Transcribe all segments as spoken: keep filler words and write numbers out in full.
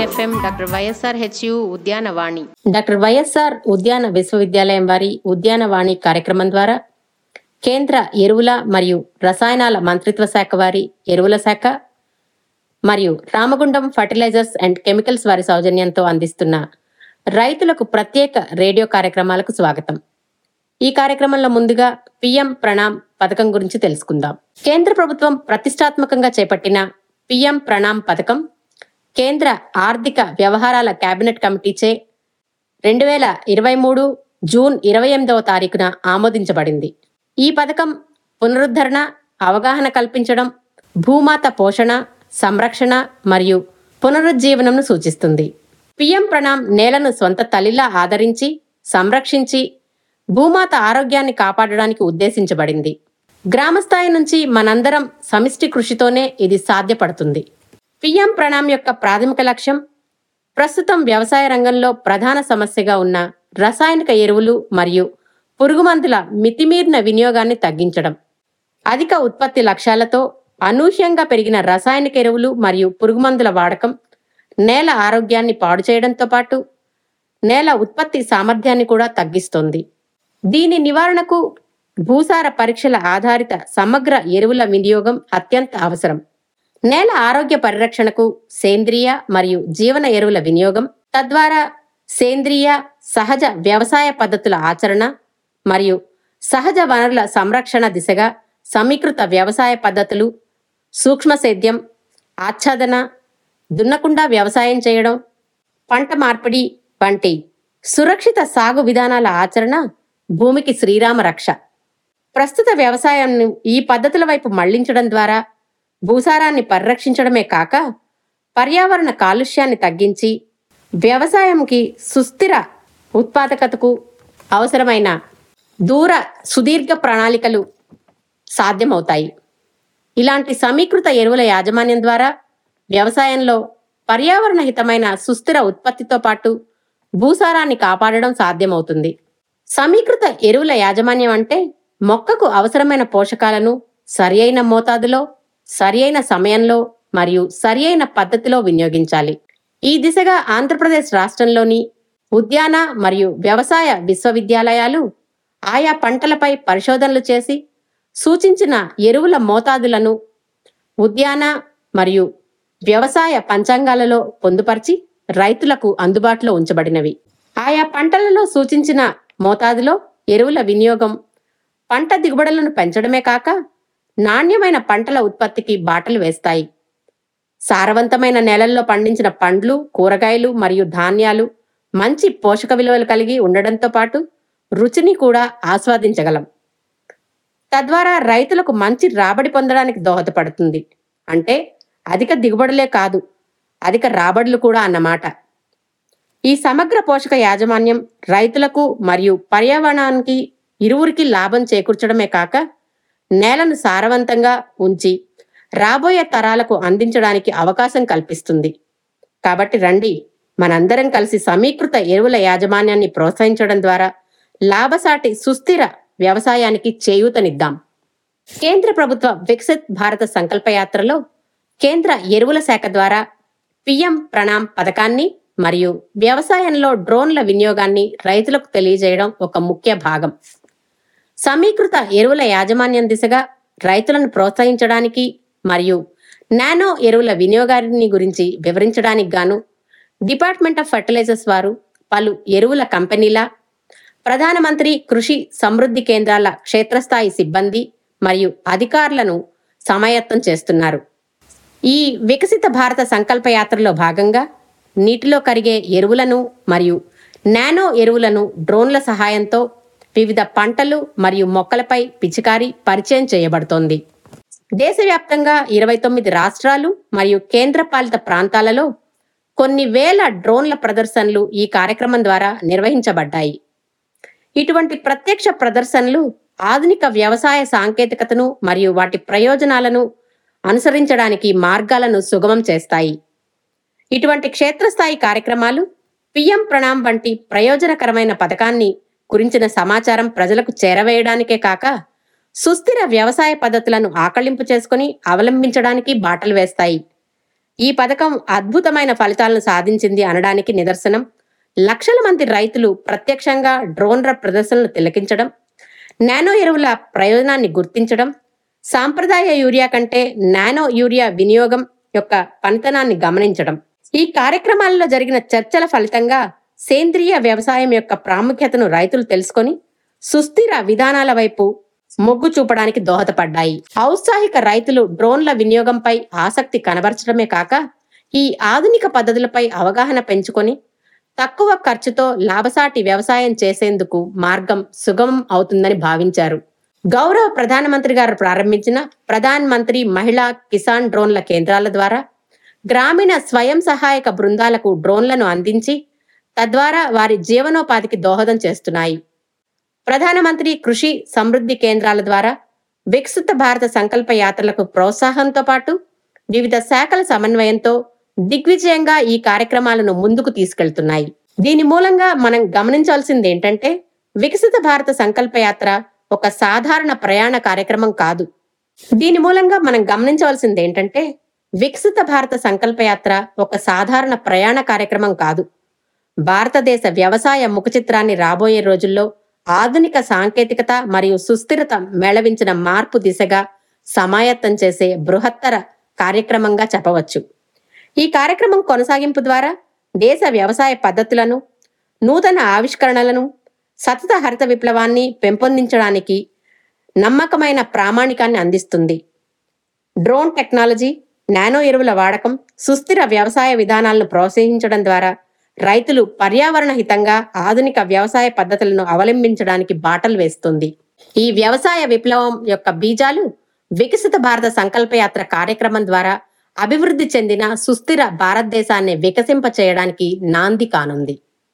FM doctor YSR HU ఉద్యానవాణి doctor YSR ఉద్యాన విశ్వవిద్యాలయం వారి ఉద్యానవాణి కార్యక్రమం ద్వారా కేంద్ర ఎరువుల మరియు రసాయనాల మంత్రిత్వ శాఖ వారి ఎరువుల శాఖ మరియు రామగుండం ఫర్టిలైజర్స్ అండ్ కెమికల్స్ వారి సౌజన్యంతో అందిస్తున్న రైతులకు ప్రత్యేక రేడియో కార్యక్రమాలకు స్వాగతం. ఈ కార్యక్రమంలో ముందుగా పిఎం ప్రణామ్ పథకం గురించి తెలుసుకుందాం. కేంద్ర ప్రభుత్వం ప్రతిష్టాత్మకంగా చేపట్టిన పిఎం ప్రణామ్ పథకం కేంద్ర ఆర్థిక వ్యవహారాల కేబినెట్ కమిటీచే రెండు వేల ఇరవై మూడు జూన్ ఇరవై ఎనిమిదవ తారీఖున ఆమోదించబడింది. ఈ పథకం పునరుద్ధరణ, అవగాహన కల్పించడం, భూమాత పోషణ, సంరక్షణ మరియు పునరుజ్జీవనంను సూచిస్తుంది. పిఎం ప్రణామ్ నేలను స్వంత తల్లిలా ఆదరించి, సంరక్షించి భూమాత ఆరోగ్యాన్ని కాపాడడానికి ఉద్దేశించబడింది. గ్రామస్థాయి నుంచి మనందరం సమిష్టి కృషితోనే ఇది సాధ్యపడుతుంది. పిఎం ప్రణామ్ యొక్క ప్రాథమిక లక్ష్యం ప్రస్తుతం వ్యవసాయ రంగంలో ప్రధాన సమస్యగా ఉన్న రసాయనిక ఎరువులు మరియు పురుగుమందుల మితిమీరిన వినియోగాన్ని తగ్గించడం. అధిక ఉత్పత్తి లక్ష్యాలతో అనూహ్యంగా పెరిగిన రసాయనిక ఎరువులు మరియు పురుగుమందుల వాడకం నేల ఆరోగ్యాన్ని పాడు చేయడంతో పాటు నేల ఉత్పత్తి సామర్థ్యాన్ని కూడా తగ్గిస్తోంది. దీని నివారణకు భూసార పరీక్షల ఆధారిత సమగ్ర ఎరువుల వినియోగం అత్యంత అవసరం. నేల ఆరోగ్య పరిరక్షణకు సేంద్రియ మరియు జీవన ఎరువుల వినియోగం, తద్వారా సేంద్రియ సహజ వ్యవసాయ పద్ధతుల ఆచరణ మరియు సహజ వనరుల సంరక్షణ దిశగా సమీకృత వ్యవసాయ పద్ధతులు, సూక్ష్మ సేద్యం, ఆచ్ఛాదన, దున్నకుండా వ్యవసాయం చేయడం, పంట మార్పిడి వంటి సురక్షిత సాగు విధానాల ఆచరణ భూమికి శ్రీరామ రక్ష. ప్రస్తుత వ్యవసాయాన్ని ఈ పద్ధతుల వైపు మళ్లించడం ద్వారా భూసారాన్ని పరిరక్షించడమే కాక పర్యావరణ కాలుష్యాన్ని తగ్గించి వ్యవసాయంకి సుస్థిర ఉత్పాదకతకు అవసరమైన దూర సుదీర్ఘ ప్రణాళికలు సాధ్యమవుతాయి. ఇలాంటి సమీకృత ఎరువుల యాజమాన్యం ద్వారా వ్యవసాయంలో పర్యావరణ హితమైన సుస్థిర ఉత్పత్తితో పాటు భూసారాన్ని కాపాడడం సాధ్యమవుతుంది. సమీకృత ఎరువుల యాజమాన్యం అంటే మొక్కకు అవసరమైన పోషకాలను సరియైన మోతాదులో, సరియైన సమయంలో మరియు సరియైన పద్ధతిలో వినియోగించాలి. ఈ దిశగా ఆంధ్రప్రదేశ్ రాష్ట్రంలోని ఉద్యాన మరియు వ్యవసాయ విశ్వవిద్యాలయాలు ఆయా పంటలపై పరిశోధనలు చేసి సూచించిన ఎరువుల మోతాదులను ఉద్యాన మరియు వ్యవసాయ పంచాంగాలలో పొందుపరిచి రైతులకు అందుబాటులో ఉంచబడినవి. ఆయా పంటలలో సూచించిన మోతాదులో ఎరువుల వినియోగం పంట దిగుబడులను పెంచడమే కాక నాణ్యమైన పంటల ఉత్పత్తికి బాటలు వేస్తాయి. సారవంతమైన నేలల్లో పండించిన పండ్లు, కూరగాయలు మరియు ధాన్యాలు మంచి పోషక విలువలు కలిగి ఉండడంతో పాటు రుచిని కూడా ఆస్వాదించగలం. తద్వారా రైతులకు మంచి రాబడి పొందడానికి దోహదపడుతుంది. అంటే అధిక దిగుబడులే కాదు, అధిక రాబడులు కూడా అన్నమాట. ఈ సమగ్ర పోషక యాజమాన్యం రైతులకు మరియు పర్యావరణానికి ఇరువురికి లాభం చేకూర్చడమే కాక నేలను సారవంతంగా ఉంచి రాబోయే తరాలకు అందించడానికి అవకాశం కల్పిస్తుంది. కాబట్టి రండి, మనందరం కలిసి సమీకృత ఎరువుల యాజమాన్యాన్ని ప్రోత్సహించడం ద్వారా లాభసాటి సుస్థిర వ్యవసాయానికి చేయూతనిద్దాం. కేంద్ర ప్రభుత్వ వికసిత్ భారత సంకల్పయాత్రలో కేంద్ర ఎరువుల శాఖ ద్వారా పిఎం ప్రణామ్ పథకాన్ని మరియు వ్యవసాయంలో డ్రోన్ల వినియోగాన్ని రైతులకు తెలియజేయడం ఒక ముఖ్య భాగం. సమీకృత ఎరువుల యాజమాన్యం దిశగా రైతులను ప్రోత్సహించడానికి మరియు నానో ఎరువుల వినియోగాన్ని గురించి వివరించడానికి గాను డిపార్ట్మెంట్ ఆఫ్ ఫర్టిలైజర్స్ వారు పలు ఎరువుల కంపెనీల, ప్రధానమంత్రి కృషి సమృద్ధి కేంద్రాల క్షేత్రస్థాయి సిబ్బంది మరియు అధికారులను సమాయత్తం చేస్తున్నారు. ఈ వికసిత భారత సంకల్ప యాత్రలో భాగంగా నీటిలో కరిగే ఎరువులను మరియు నానో ఎరువులను డ్రోన్ల సహాయంతో వివిధ పంటలు మరియు మొక్కలపై పిచికారీ పరిచయం చేయబడుతోంది. దేశవ్యాప్తంగా ఇరవై తొమ్మిది రాష్ట్రాలు మరియు కేంద్రపాలిత ప్రాంతాలలో కొన్ని వేల డ్రోన్ల ప్రదర్శనలు ఈ కార్యక్రమం ద్వారా నిర్వహించబడ్డాయి. ఇటువంటి ప్రత్యక్ష ప్రదర్శనలు ఆధునిక వ్యవసాయ సాంకేతికతను మరియు వాటి ప్రయోజనాలను అనుసరించడానికి మార్గాలను సుగమం చేస్తాయి. ఇటువంటి క్షేత్రస్థాయి కార్యక్రమాలు పిఎం ప్రణామ్ వంటి ప్రయోజనకరమైన పథకాన్ని గురించిన సమాచారం ప్రజలకు చేరవేయడానికే కాక సుస్థిర వ్యవసాయ పద్ధతులను ఆకళింపు చేసుకుని అవలంబించడానికి బాటలు వేస్తాయి. ఈ పథకం అద్భుతమైన ఫలితాలను సాధించింది అనడానికి నిదర్శనం లక్షల మంది రైతులు ప్రత్యక్షంగా డ్రోన్ల ప్రదర్శనలు తిలకించడం, నానో ఎరువుల ప్రయోజనాన్ని గుర్తించడం, సాంప్రదాయ యూరియా కంటే నానో యూరియా వినియోగం యొక్క పనితనాన్ని గమనించడం. ఈ కార్యక్రమాలలో జరిగిన చర్చల ఫలితంగా సేంద్రియ వ్యవసాయం యొక్క ప్రాముఖ్యతను రైతులు తెలుసుకొని సుస్థిర విధానాల వైపు మొగ్గు చూపడానికి దోహదపడ్డాయి. ఔత్సాహిక రైతులు డ్రోన్ల వినియోగంపై ఆసక్తి కనబరచడమే కాక ఈ ఆధునిక పద్ధతులపై అవగాహన పెంచుకొని తక్కువ ఖర్చుతో లాభసాటి వ్యవసాయం చేసేందుకు మార్గం సుగమం అవుతుందని భావించారు. గౌరవ ప్రధానమంత్రి గారు ప్రారంభించిన ప్రధాన్ మంత్రి మహిళా కిసాన్ డ్రోన్ల కేంద్రాల ద్వారా గ్రామీణ స్వయం సహాయక బృందాలకు డ్రోన్లను అందించి తద్వారా వారి జీవనోపాధికి దోహదం చేస్తున్నాయి. ప్రధానమంత్రి కృషి సమృద్ధి కేంద్రాల ద్వారా వికసిత భారత సంకల్ప యాత్రలకు ప్రోత్సాహంతో పాటు వివిధ శాఖల సమన్వయంతో దిగ్విజయంగా ఈ కార్యక్రమాలను ముందుకు తీసుకెళ్తున్నాయి. దీని మూలంగా మనం గమనించాల్సింది ఏంటంటే వికసిత భారత సంకల్ప యాత్ర ఒక సాధారణ ప్రయాణ కార్యక్రమం కాదు. దీని మూలంగా మనం గమనించవలసింది ఏంటంటే వికసిత భారత సంకల్ప యాత్ర ఒక సాధారణ ప్రయాణ కార్యక్రమం కాదు. భారతదేశ వ్యవసాయ ముఖ చిత్రాన్ని రాబోయే రోజుల్లో ఆధునిక సాంకేతికత మరియు సుస్థిరత మేళవించిన మార్పు దిశగా సమాయత్తం చేసే బృహత్తర కార్యక్రమంగా చెప్పవచ్చు. ఈ కార్యక్రమం కొనసాగింపు ద్వారా దేశ వ్యవసాయ పద్ధతులను, నూతన ఆవిష్కరణలను, సతత హరిత విప్లవాన్ని పెంపొందించడానికి నమ్మకమైన ప్రామాణికాన్ని అందిస్తుంది. డ్రోన్ టెక్నాలజీ, నానో ఎరువుల వాడకం, సుస్థిర వ్యవసాయ విధానాలను ప్రోత్సహించడం ద్వారా రైతులు పర్యావరణ హితంగా ఆధునిక వ్యవసాయ పద్ధతులను అవలంబించడానికి బాటలు వేస్తుంది. ఈ వ్యవసాయ విప్లవం యొక్క బీజాలు వికసిత భారత సంకల్పయాత్ర కార్యక్రమం ద్వారా అభివృద్ధి చెందిన సుస్థిర భారతదేశాన్ని వికసింప చేయడానికి నాంది కానుంది.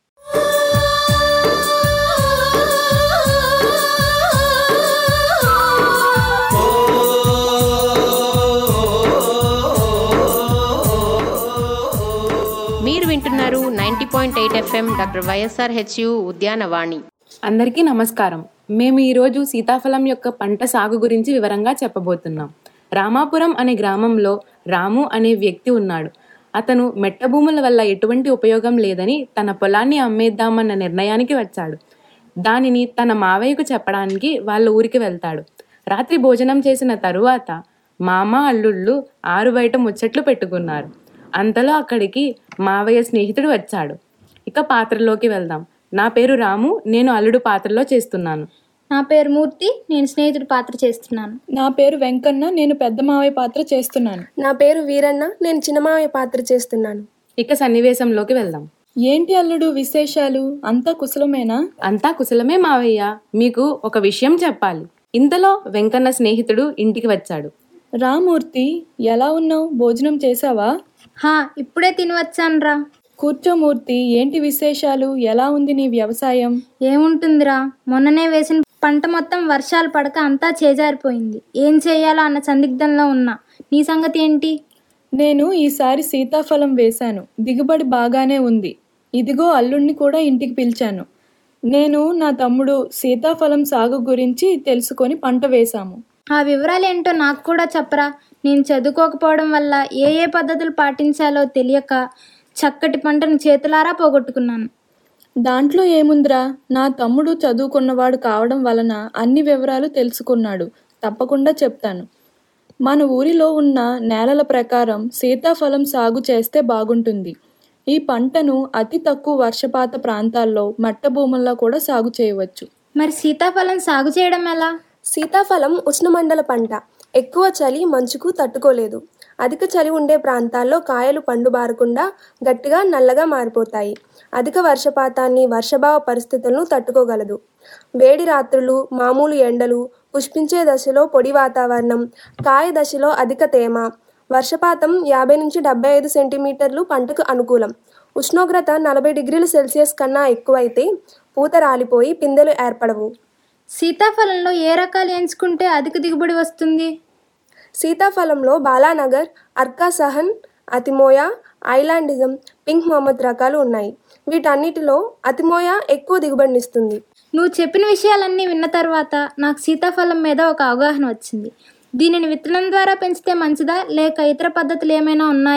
మీరు వింటున్నారు ninety point eight FM doctor YSR HU ఉద్యానవాణి. అందరికీ నమస్కారం. మేము ఈరోజు సీతాఫలం యొక్క పంట సాగు గురించి వివరంగా చెప్పబోతున్నాం. రామాపురం అనే గ్రామంలో రాము అనే వ్యక్తి ఉన్నాడు. అతను మెట్ట భూముల వల్ల ఎటువంటి ఉపయోగం లేదని తన పొలాన్ని అమ్మేద్దామన్న నిర్ణయానికి వచ్చాడు. దానిని తన మావయ్యకు చెప్పడానికి వాళ్ళ ఊరికి వెళ్తాడు. రాత్రి భోజనం చేసిన తరువాత మామ అల్లుళ్ళు ఆరు బయట ముచ్చట్లు పెట్టుకున్నారు. అంతలో అక్కడికి మావయ్య స్నేహితుడు వచ్చాడు. ఇక పాత్రలోకి వెళ్దాం. నా పేరు రాము, నేను అల్లుడు పాత్రలో చేస్తున్నాను. నా పేరు మూర్తి, నేను స్నేహితుడి పాత్ర చేస్తున్నాను. నా పేరు వెంకన్న, నేను పెద్ద మావయ్య పాత్ర చేస్తున్నాను. నా పేరు వీరన్న, నేను చిన్న మావయ్య పాత్ర చేస్తున్నాను. ఇక సన్నివేశంలోకి వెళ్దాం. ఏంటి అల్లుడు విశేషాలు? అంతా కుశలమేనా? అంతా కుశలమే మావయ్య. మీకు ఒక విషయం చెప్పాలి. ఇంతలో వెంకన్న స్నేహితుడు ఇంటికి వచ్చాడు. రామూర్తి, ఎలా ఉన్నావు? భోజనం చేసావా? హా, ఇప్పుడే తిని వచ్చానురా. కూర్చో మూర్తి, ఏంటి విశేషాలు? ఎలా ఉంది నీ వ్యవసాయం? ఏముంటుందిరా, మొన్ననే వేసిన పంట మొత్తం వర్షాలు పడక అంతా చేజారిపోయింది. ఏం చేయాలో అన్న సందిగ్ధంలో ఉన్నా. నీ సంగతి ఏంటి? నేను ఈసారి సీతాఫలం వేశాను. దిగుబడి బాగానే ఉంది. ఇదిగో అల్లుడిని కూడా ఇంటికి పిలిచాను. నేను నా తమ్ముడు సీతాఫలం సాగు గురించి తెలుసుకొని పంట వేశాము. ఆ వివరాలు ఏంటో నాకు కూడా చెప్పరా. నేను చదువుకోకపోవడం వల్ల ఏ ఏ పద్ధతులు పాటించాలో తెలియక చక్కటి పంటను చేతులారా పోగొట్టుకున్నాను. దాంట్లో ఏముందిరా, నా తమ్ముడు చదువుకున్నవాడు కావడం వలన అన్ని వివరాలు తెలుసుకున్నాడు. తప్పకుండా చెప్తాను. మన ఊరిలో ఉన్న నేలల ప్రకారం సీతాఫలం సాగు చేస్తే బాగుంటుంది. ఈ పంటను అతి తక్కువ వర్షపాత ప్రాంతాల్లో మట్ట భూముల్లో కూడా సాగు చేయవచ్చు. మరి సీతాఫలం సాగు చేయడం ఎలా? సీతాఫలం ఉష్ణమండల పంట. ఎక్కువ చలి మంచుకు తట్టుకోలేదు. అధిక చలి ఉండే ప్రాంతాల్లో కాయలు పండుబారకుండా గట్టిగా నల్లగా మారిపోతాయి. అధిక వర్షపాతాన్ని, వర్షభావ పరిస్థితులను తట్టుకోగలదు. వేడి రాత్రులు, మామూలు ఎండలు, పుష్పించే దశలో పొడి వాతావరణం, కాయ దశలో అధిక తేమ, వర్షపాతం యాభై నుంచి డెబ్బై ఐదు సెంటీమీటర్లు పంటకు అనుకూలం. ఉష్ణోగ్రత నలభై డిగ్రీల సెల్సియస్ కన్నా ఎక్కువైతే పూత రాలిపోయి పిందెలు ఏర్పడవు. సీతాఫలంలో ఏ రకాలు ఎంచుకుంటే అధిక దిగుబడి వస్తుంది? సీతాఫలంలో Balanagar, Arka Sahan, atemoya, island gem, pink mammoth రకాలు ఉన్నాయి. వీటన్నిటిలో అతిమోయా ఎక్కువ దిగుబడినిస్తుంది. నువ్వు చెప్పిన విషయాలన్నీ విన్న తర్వాత నాకు సీతాఫలం మీద ఒక అవగాహన వచ్చింది. దీనిని విత్తనం ద్వారా పెంచితే మంచిదా, లేక ఇతర పద్ధతులు ఏమైనా ఉన్నాయా?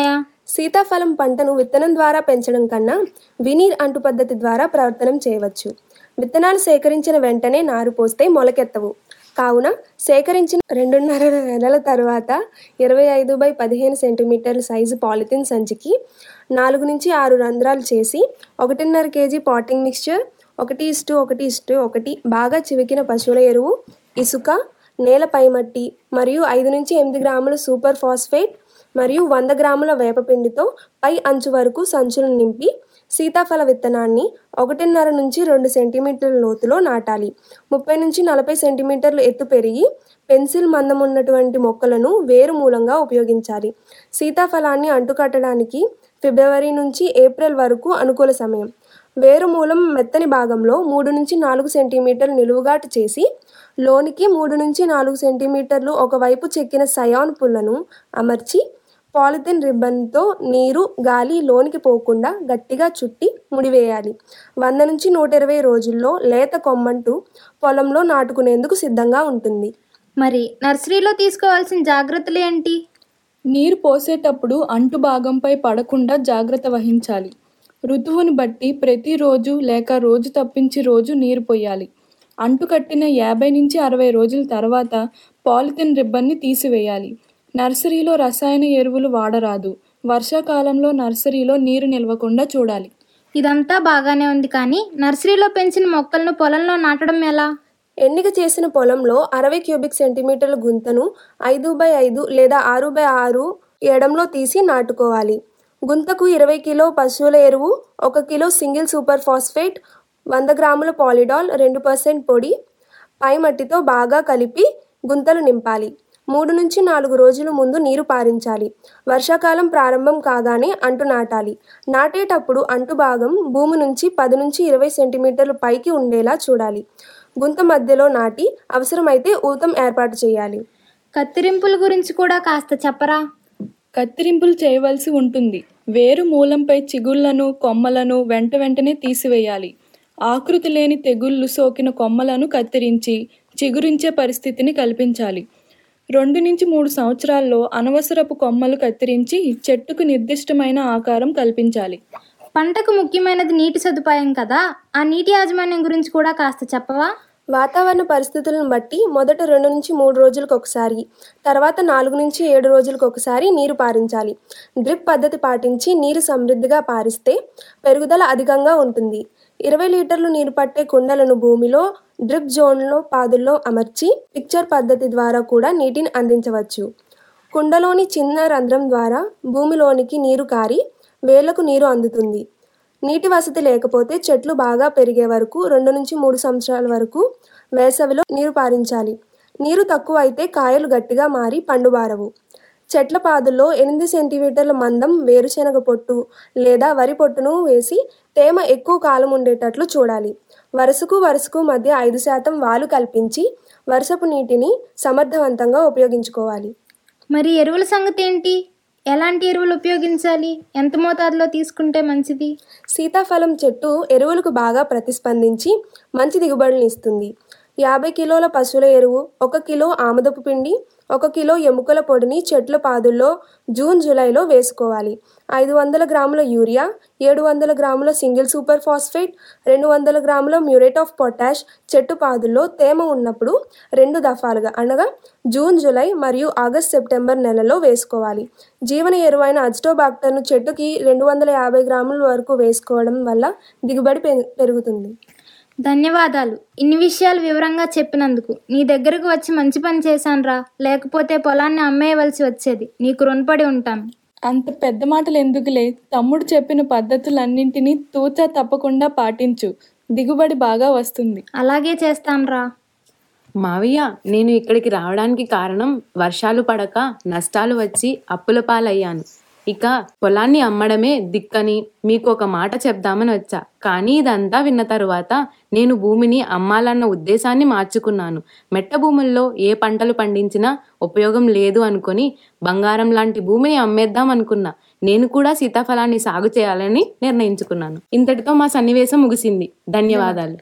సీతాఫలం పంటను విత్తనం ద్వారా పెంచడం కన్నా వినీర్ అంటు పద్ధతి ద్వారా ప్రవర్తనం చేయవచ్చు. విత్తనాలు సేకరించిన వెంటనే నారు పోస్తే మొలకెత్తవు. కావున సేకరించిన రెండున్నర నెలల తర్వాత ఇరవై ఐదు బై పదిహేను సెంటీమీటర్ల సైజు పాలిథిన్ సంచికి నాలుగు నుంచి ఆరు రంధ్రాలు చేసి ఒకటిన్నర కేజీ పాటింగ్ మిక్స్చర్, ఒకటి ఇస్టు ఒకటి ఇస్టు ఒకటి బాగా చివికిన పశువుల ఎరువు, ఇసుక, నేల పైమట్టి మరియు ఐదు నుంచి ఎనిమిది గ్రాముల సూపర్ ఫాస్ఫేట్ మరియు వంద గ్రాముల వేపపిండితో పై అంచు వరకు సంచులను నింపి సీతాఫల విత్తనాన్ని ఒకటిన్నర నుంచి రెండు సెంటీమీటర్ల లోతులో నాటాలి. ముప్పై నుంచి నలభై సెంటీమీటర్లు ఎత్తు పెరిగి పెన్సిల్ మందం ఉన్నటువంటి మొక్కలను వేరు మూలంగా ఉపయోగించాలి. సీతాఫలాన్ని అంటుకట్టడానికి ఫిబ్రవరి నుంచి ఏప్రిల్ వరకు అనుకూల సమయం. వేరు మూలం మెత్తని భాగంలో మూడు నుంచి నాలుగు సెంటీమీటర్లు నిలువుగాటు చేసి లోనికి మూడు నుంచి నాలుగు సెంటీమీటర్లు ఒకవైపు చెక్కిన సయాన్ పుల్లను అమర్చి పాలిథిన్ రిబ్బన్తో నీరు గాలి లోనికి పోకుండా గట్టిగా చుట్టి ముడివేయాలి. వంద నుంచి నూట ఇరవై రోజుల్లో లేత కొమ్మంటూ పొలంలో నాటుకునేందుకు సిద్ధంగా ఉంటుంది. మరి నర్సరీలో తీసుకోవాల్సిన జాగ్రత్తలు ఏంటి? నీరు పోసేటప్పుడు అంటు భాగంపై పడకుండా జాగ్రత్త వహించాలి. ఋతువుని బట్టి ప్రతిరోజు లేక రోజు తప్పించి రోజు నీరు పోయాలి. అంటు కట్టిన యాభై నుంచి అరవై రోజుల తర్వాత పాలిథిన్ రిబ్బన్ని తీసివేయాలి. నర్సరీలో రసాయన ఎరువులు వాడరాదు. వర్షాకాలంలో నర్సరీలో నీరు నిల్వకుండా చూడాలి. ఇదంతా బాగానే ఉంది, కానీ నర్సరీలో పెంచిన మొక్కలను పొలంలో నాటడం ఎలా? ఎన్నిక చేసిన పొలంలో అరవై క్యూబిక్ సెంటీమీటర్ల గుంతను ఐదు బై ఐదు లేదా ఆరు బై ఆరు ఎడంలో తీసి నాటుకోవాలి. గుంతకు ఇరవై కిలో పశువుల ఎరువు, ఒక కిలో సింగిల్ సూపర్ ఫాస్ఫేట్, వంద గ్రాముల పాలిడాల్, రెండు పర్సెంట్ పొడి పై మట్టితో బాగా కలిపి గుంతలు నింపాలి. మూడు నుంచి నాలుగు రోజుల ముందు నీరు పారించాలి. వర్షాకాలం ప్రారంభం కాగానే అంటు నాటాలి. నాటేటప్పుడు అంటు భాగం భూమి నుంచి పది నుంచి ఇరవై సెంటీమీటర్లు పైకి ఉండేలా చూడాలి. గుంత మధ్యలో నాటి అవసరమైతే ఊతం ఏర్పాటు చేయాలి. కత్తిరింపుల గురించి కూడా కాస్త చెప్పరా? కత్తిరింపులు చేయవలసి ఉంటుంది. వేరు మూలంపై చిగుళ్లను కొమ్మలను వెంట వెంటనే తీసివేయాలి. ఆకృతి లేని తెగుళ్ళు సోకిన కొమ్మలను కత్తిరించి చిగురించే పరిస్థితిని కల్పించాలి. రెండు నుంచి మూడు సంవత్సరాల్లో అనవసరపు కొమ్మలు కత్తిరించి చెట్టుకు నిర్దిష్టమైన ఆకారం కల్పించాలి. పంటకు ముఖ్యమైనది నీటి సదుపాయం కదా, ఆ నీటి యాజమాన్యం గురించి కూడా కాస్త చెప్పవా? వాతావరణ పరిస్థితులను బట్టి మొదట రెండు నుంచి మూడు రోజులకు ఒకసారి, తర్వాత నాలుగు నుంచి ఏడు రోజులకు ఒకసారి నీరు పారించాలి. డ్రిప్ పద్ధతి పాటించి నీరు సమృద్ధిగా పారిస్తే పెరుగుదల అధికంగా ఉంటుంది. ఇరవై లీటర్లు నీరు పట్టే కుండలను భూమిలో డ్రిప్ జోన్లో పాదుల్లో అమర్చి పిక్చర్ పద్ధతి ద్వారా కూడా నీటిని అందించవచ్చు. కుండలోని చిన్న రంధ్రం ద్వారా భూమిలోనికి నీరు కారి వేళ్లకు నీరు అందుతుంది. నీటి వసతి లేకపోతే చెట్లు బాగా పెరిగే వరకు రెండు నుంచి మూడు సంవత్సరాల వరకు వేసవిలో నీరు పారించాలి. నీరు తక్కువ అయితే కాయలు గట్టిగా మారి పండుబారవు. చెట్ల పాదుల్లో ఎనిమిది సెంటీమీటర్ల మందం వేరుశెనగ పొట్టు లేదా వరి పొట్టును వేసి తేమ ఎక్కువ కాలం ఉండేటట్లు చూడాలి. వరుసకు వరుసకు మధ్య ఐదు శాతం వాలు కల్పించి వర్షపు నీటిని సమర్థవంతంగా ఉపయోగించుకోవాలి. మరి ఎరువుల సంగతి ఏంటి? ఎలాంటి ఎరువులు ఉపయోగించాలి? ఎంత మోతాదులో తీసుకుంటే మంచిది? సీతాఫలం చెట్టు ఎరువులకు బాగా ప్రతిస్పందించి మంచి దిగుబడులను ఇస్తుంది. యాభై కిలోల పశువుల ఎరువు, ఒక కిలో ఆముదపు పిండి, ఒక కిలో ఎముకల పొడిని చెట్ల పాదుల్లో జూన్ జూలైలో వేసుకోవాలి. ఐదు వందల గ్రాముల యూరియా, ఏడు వందల గ్రాముల సింగిల్ సూపర్ ఫాస్ఫేట్, రెండు వందల గ్రాముల మ్యూరేట్ ఆఫ్ పొటాష్ చెట్టు పాదుల్లో తేమ ఉన్నప్పుడు రెండు దఫాలుగా అనగా జూన్ జూలై మరియు ఆగస్ట్ సెప్టెంబర్ నెలలో వేసుకోవాలి. జీవన ఎరువైన అజిటోబాక్టర్ను చెట్టుకి రెండు వందల యాభై గ్రాముల వరకు వేసుకోవడం వల్ల దిగుబడి పెరుగుతుంది. ధన్యవాదాలు. ఇన్ని విషయాలు వివరంగా చెప్పినందుకు. నీ దగ్గరకు వచ్చి మంచి పని చేశానురా, లేకపోతే పొలాన్ని అమ్మేయవలసి వచ్చేది. నీకు రుణపడి ఉంటాను. అంత పెద్ద మాటలు ఎందుకులే, తమ్ముడు చెప్పిన పద్ధతులన్నింటినీ తూచా తప్పకుండా పాటించు. దిగుబడి బాగా వస్తుంది. అలాగే చేస్తానురా. మావయ్య, నేను ఇక్కడికి రావడానికి కారణం వర్షాలు పడక నష్టాలు వచ్చి అప్పుల పాలయ్యాను. ఇక పొలాన్ని అమ్మడమే దిక్కని మీకు ఒక మాట చెప్దామని వచ్చా. కానీ ఇదంతా విన్న తరువాత నేను భూమిని అమ్మాలన్న ఉద్దేశాన్ని మార్చుకున్నాను. మెట్ట భూముల్లో ఏ పంటలు పండించినా ఉపయోగం లేదు అనుకుని బంగారం లాంటి భూమిని అమ్మేద్దాం అనుకున్నా. నేను కూడా సీతాఫలాన్ని సాగు చేయాలని నిర్ణయించుకున్నాను. ఇంతటితో మా సన్నివేశం ముగిసింది. ధన్యవాదాలు.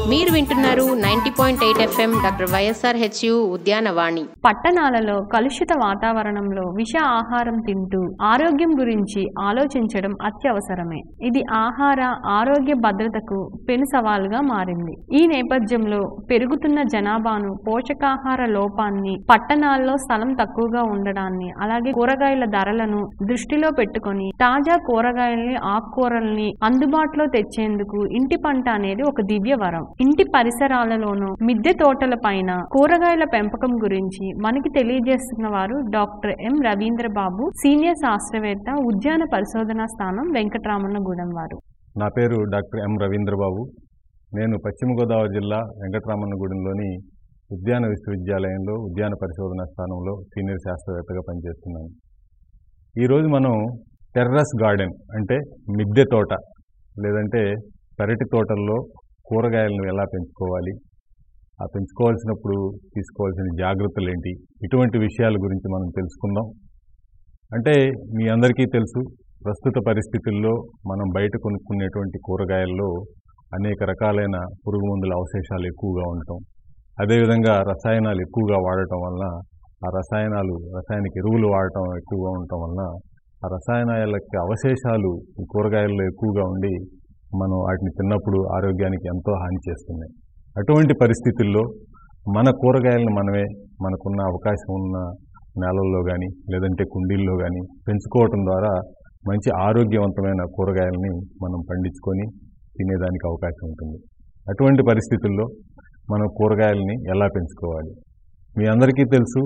మీరు వింటున్నారు ninety point eight FM doctor YSR HU ఉద్యానవాణి. పట్టణాలలో కలుషిత వాతావరణంలో విష ఆహారం తింటూ ఆరోగ్యం గురించి ఆలోచించడం అత్యవసరమే. ఇది ఆహార ఆరోగ్య భద్రతకు పెను సవాలుగా మారింది. ఈ నేపథ్యంలో పెరుగుతున్న జనాభాను, పోషకాహార లోపాన్ని, పట్టణాల్లో స్థలం తక్కువగా ఉండడాన్ని, అలాగే కూరగాయల ధరలను దృష్టిలో పెట్టుకొని తాజా కూరగాయల్ని, ఆకుకూరల్ని అందుబాటులో తెచ్చేందుకు ఇంటి పంట అనేది ఒక దివ్య వరం. ఇంటి పరిసరాలలోనూ మిద్దె తోటల పైన కూరగాయల పెంపకం గురించి మనకి తెలియజేస్తున్న వారు doctor M Ravindra Babu, senior శాస్త్రవేత్త, ఉద్యాన పరిశోధనా స్థానం, వెంకటరామన్నగూడెం వారు. నా పేరు డాక్టర్ ఎం రవీంద్ర బాబు. నేను పశ్చిమ గోదావరి జిల్లా వెంకటరామన్నగూడెంలోని ఉద్యాన విశ్వవిద్యాలయంలో ఉద్యాన పరిశోధనా స్థానంలో సీనియర్ శాస్త్రవేత్తగా పనిచేస్తున్నాను. ఈరోజు మనం టెర్రస్ గార్డెన్ అంటే మిద్దె తోట లేదంటే పెరటి తోటల్లో కూరగాయలను ఎలా పెంచుకోవాలి, ఆ పెంచుకోవాల్సినప్పుడు తీసుకోవాల్సిన జాగ్రత్తలు ఏంటి, ఇటువంటి విషయాల గురించి మనం తెలుసుకుందాం. అంటే మీ అందరికీ తెలుసు, ప్రస్తుత పరిస్థితుల్లో మనం బయట కొనుక్కునేటువంటి కూరగాయల్లో అనేక రకాలైన పురుగు మందుల అవశేషాలు ఎక్కువగా ఉండటం, అదేవిధంగా రసాయనాలు ఎక్కువగా వాడటం వలన, ఆ రసాయనాలు రసాయనిక ఎరువులు వాడటం ఎక్కువగా ఉండటం వలన ఆ రసాయనాలకి అవశేషాలు ఈ కూరగాయల్లో ఎక్కువగా ఉండి మనం వాటిని తిన్నప్పుడు ఆరోగ్యానికి ఎంతో హాని చేస్తున్నాయి. అటువంటి పరిస్థితుల్లో మన కూరగాయలను మనమే మనకున్న అవకాశం ఉన్న నేలల్లో కానీ లేదంటే కుండీల్లో కానీ పెంచుకోవటం ద్వారా మంచి ఆరోగ్యవంతమైన కూరగాయలని మనం పండించుకొని తినేదానికి అవకాశం ఉంటుంది. అటువంటి పరిస్థితుల్లో మనం కూరగాయలని ఎలా పెంచుకోవాలి? మీ అందరికీ తెలుసు,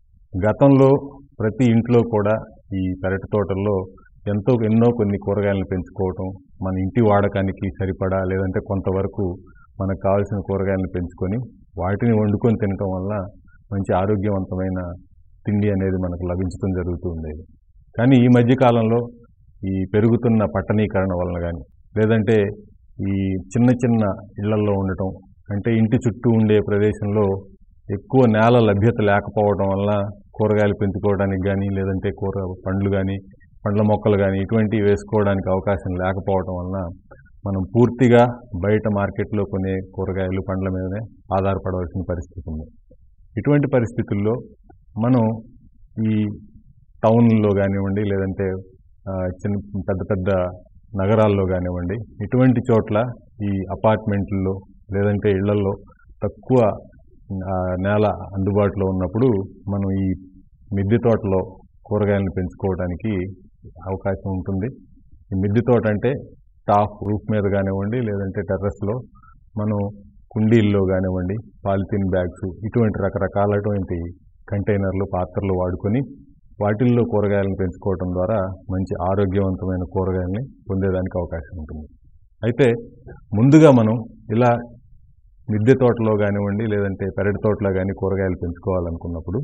గతంలో ప్రతి ఇంట్లో కూడా ఈ పెరటి తోటల్లో ఎంతో ఎన్నో కొన్ని కూరగాయలను పెంచుకోవటం, మన ఇంటి వాడకానికి సరిపడా లేదంటే కొంతవరకు మనకు కావాల్సిన కూరగాయలను పెంచుకొని వాటిని వండుకొని తినటం వల్ల మంచి ఆరోగ్యవంతమైన తిండి అనేది మనకు లభించడం జరుగుతూ ఉండేది. కానీ ఈ మధ్యకాలంలో ఈ పెరుగుతున్న పట్టణీకరణ వలన కానీ లేదంటే ఈ చిన్న చిన్న ఇళ్లల్లో ఉండటం, అంటే ఇంటి చుట్టూ ఉండే ప్రదేశంలో ఎక్కువ నేల లభ్యత లేకపోవడం వల్ల కూరగాయలు పెంచుకోవడానికి కానీ లేదంటే కూర పండ్లు కానీ పండ్ల మొక్కలు కానీ ఇటువంటివి వేసుకోవడానికి అవకాశం లేకపోవడం వలన మనం పూర్తిగా బయట మార్కెట్లో కొనే కూరగాయలు పండ్ల మీదనే ఆధారపడవలసిన పరిస్థితి ఉంది. ఇటువంటి పరిస్థితుల్లో మనం ఈ టౌన్లో కానివ్వండి లేదంటే చిన్న పెద్ద పెద్ద నగరాల్లో కానివ్వండి ఇటువంటి చోట్ల ఈ అపార్ట్మెంట్లలో లేదంటే ఇళ్లలో తక్కువ నేల అందుబాటులో ఉన్నప్పుడు మనం ఈ మిద్దె తోటలో కూరగాయలను పెంచుకోవడానికి అవకాశం ఉంటుంది. ఈ మిద్దె తోట అంటే టాప్ రూఫ్ మీద కానివ్వండి లేదంటే టెర్రస్లో మనం కుండీల్లో కానివ్వండి పాలిథిన్ బ్యాగ్స్ ఇటువంటి రకరకాలటువంటి కంటైనర్లు పాత్రలు వాడుకొని వాటిల్లో కూరగాయలను పెంచుకోవడం ద్వారా మంచి ఆరోగ్యవంతమైన కూరగాయలని పొందేదానికి అవకాశం ఉంటుంది. అయితే ముందుగా మనం ఇలా మిద్దె తోటలో కానివ్వండి లేదంటే పెరటి తోటలో కానీ కూరగాయలు పెంచుకోవాలనుకున్నప్పుడు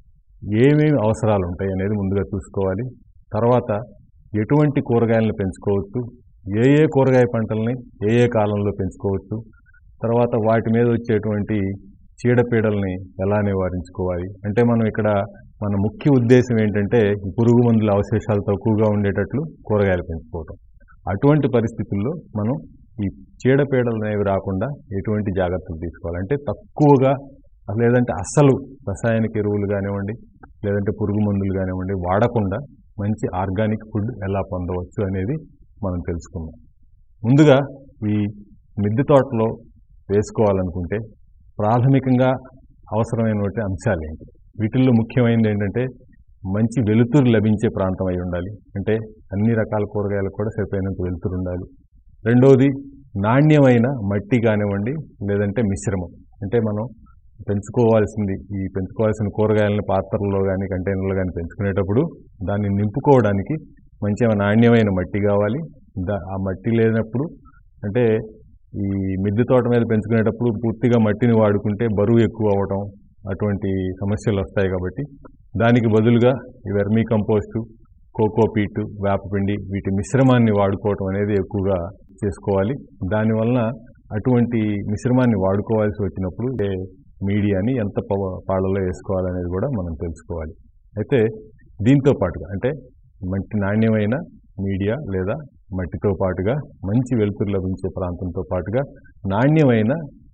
ఏమేమి అవసరాలు ఉంటాయి అనేది ముందుగా చూసుకోవాలి. తర్వాత ఎటువంటి కూరగాయలను పెంచుకోవచ్చు, ఏ ఏ కూరగాయ పంటల్ని ఏ ఏ కాలంలో పెంచుకోవచ్చు, తర్వాత వాటి మీద వచ్చేటువంటి చీడపీడల్ని ఎలా నివారించుకోవాలి. అంటే మనం ఇక్కడ మన ముఖ్య ఉద్దేశం ఏంటంటే పురుగు మందుల అవశేషాలు తక్కువగా ఉండేటట్లు కూరగాయలు పెంచుకోవటం. అటువంటి పరిస్థితుల్లో మనం ఈ చీడపీడలు అనేవి రాకుండా ఎటువంటి జాగ్రత్తలు తీసుకోవాలి అంటే తక్కువగా లేదంటే అస్సలు రసాయనిక ఎరువులు కానివ్వండి లేదంటే పురుగు మందులు కానివ్వండి వాడకుండా మంచి ఆర్గానిక్ ఫుడ్ ఎలా పొందవచ్చు అనేది మనం తెలుసుకుందాం. ముందుగా ఈ మిద్దె తోటలో వేసుకోవాలనుకుంటే ప్రాథమికంగా అవసరమైనటువంటి అంశాలు ఏంటి? వీటిల్లో ముఖ్యమైనది ఏంటంటే మంచి వెలుతురు లభించే ప్రాంతం అయి ఉండాలి. అంటే అన్ని రకాల కూరగాయలకు కూడా సరిపోయినంత వెలుతురు ఉండాలి. రెండవది నాణ్యమైన మట్టి కానివ్వండి లేదంటే మిశ్రమం. అంటే మనం పెంచుకోవాల్సింది ఈ పెంచుకోవాల్సిన కూరగాయలని పాత్రల్లో కానీ కంటైనర్లో కానీ పెంచుకునేటప్పుడు దాన్ని నింపుకోవడానికి మంచి నాణ్యమైన మట్టి కావాలి. దా ఆ మట్టి లేనప్పుడు అంటే ఈ మిద్దె తోట మీద పెంచుకునేటప్పుడు పూర్తిగా మట్టిని వాడుకుంటే బరువు ఎక్కువ అవ్వడం అటువంటి సమస్యలు వస్తాయి. కాబట్టి దానికి బదులుగా ఈ వెర్మీ కంపోస్టు, కోకోపీటు, వేపపిండి వీటి మిశ్రమాన్ని వాడుకోవటం అనేది ఎక్కువగా చేసుకోవాలి. దానివలన అటువంటి మిశ్రమాన్ని వాడుకోవాల్సి వచ్చినప్పుడు మీడియాని ఎంత పాళ్ళలో వేసుకోవాలనేది కూడా మనం తెలుసుకోవాలి. అయితే దీంతో పాటుగా అంటే మంచి నాణ్యమైన మీడియా లేదా మట్టితో పాటుగా మంచి వెలుతురు లభించే ప్రాంతంతో పాటుగా నాణ్యమైన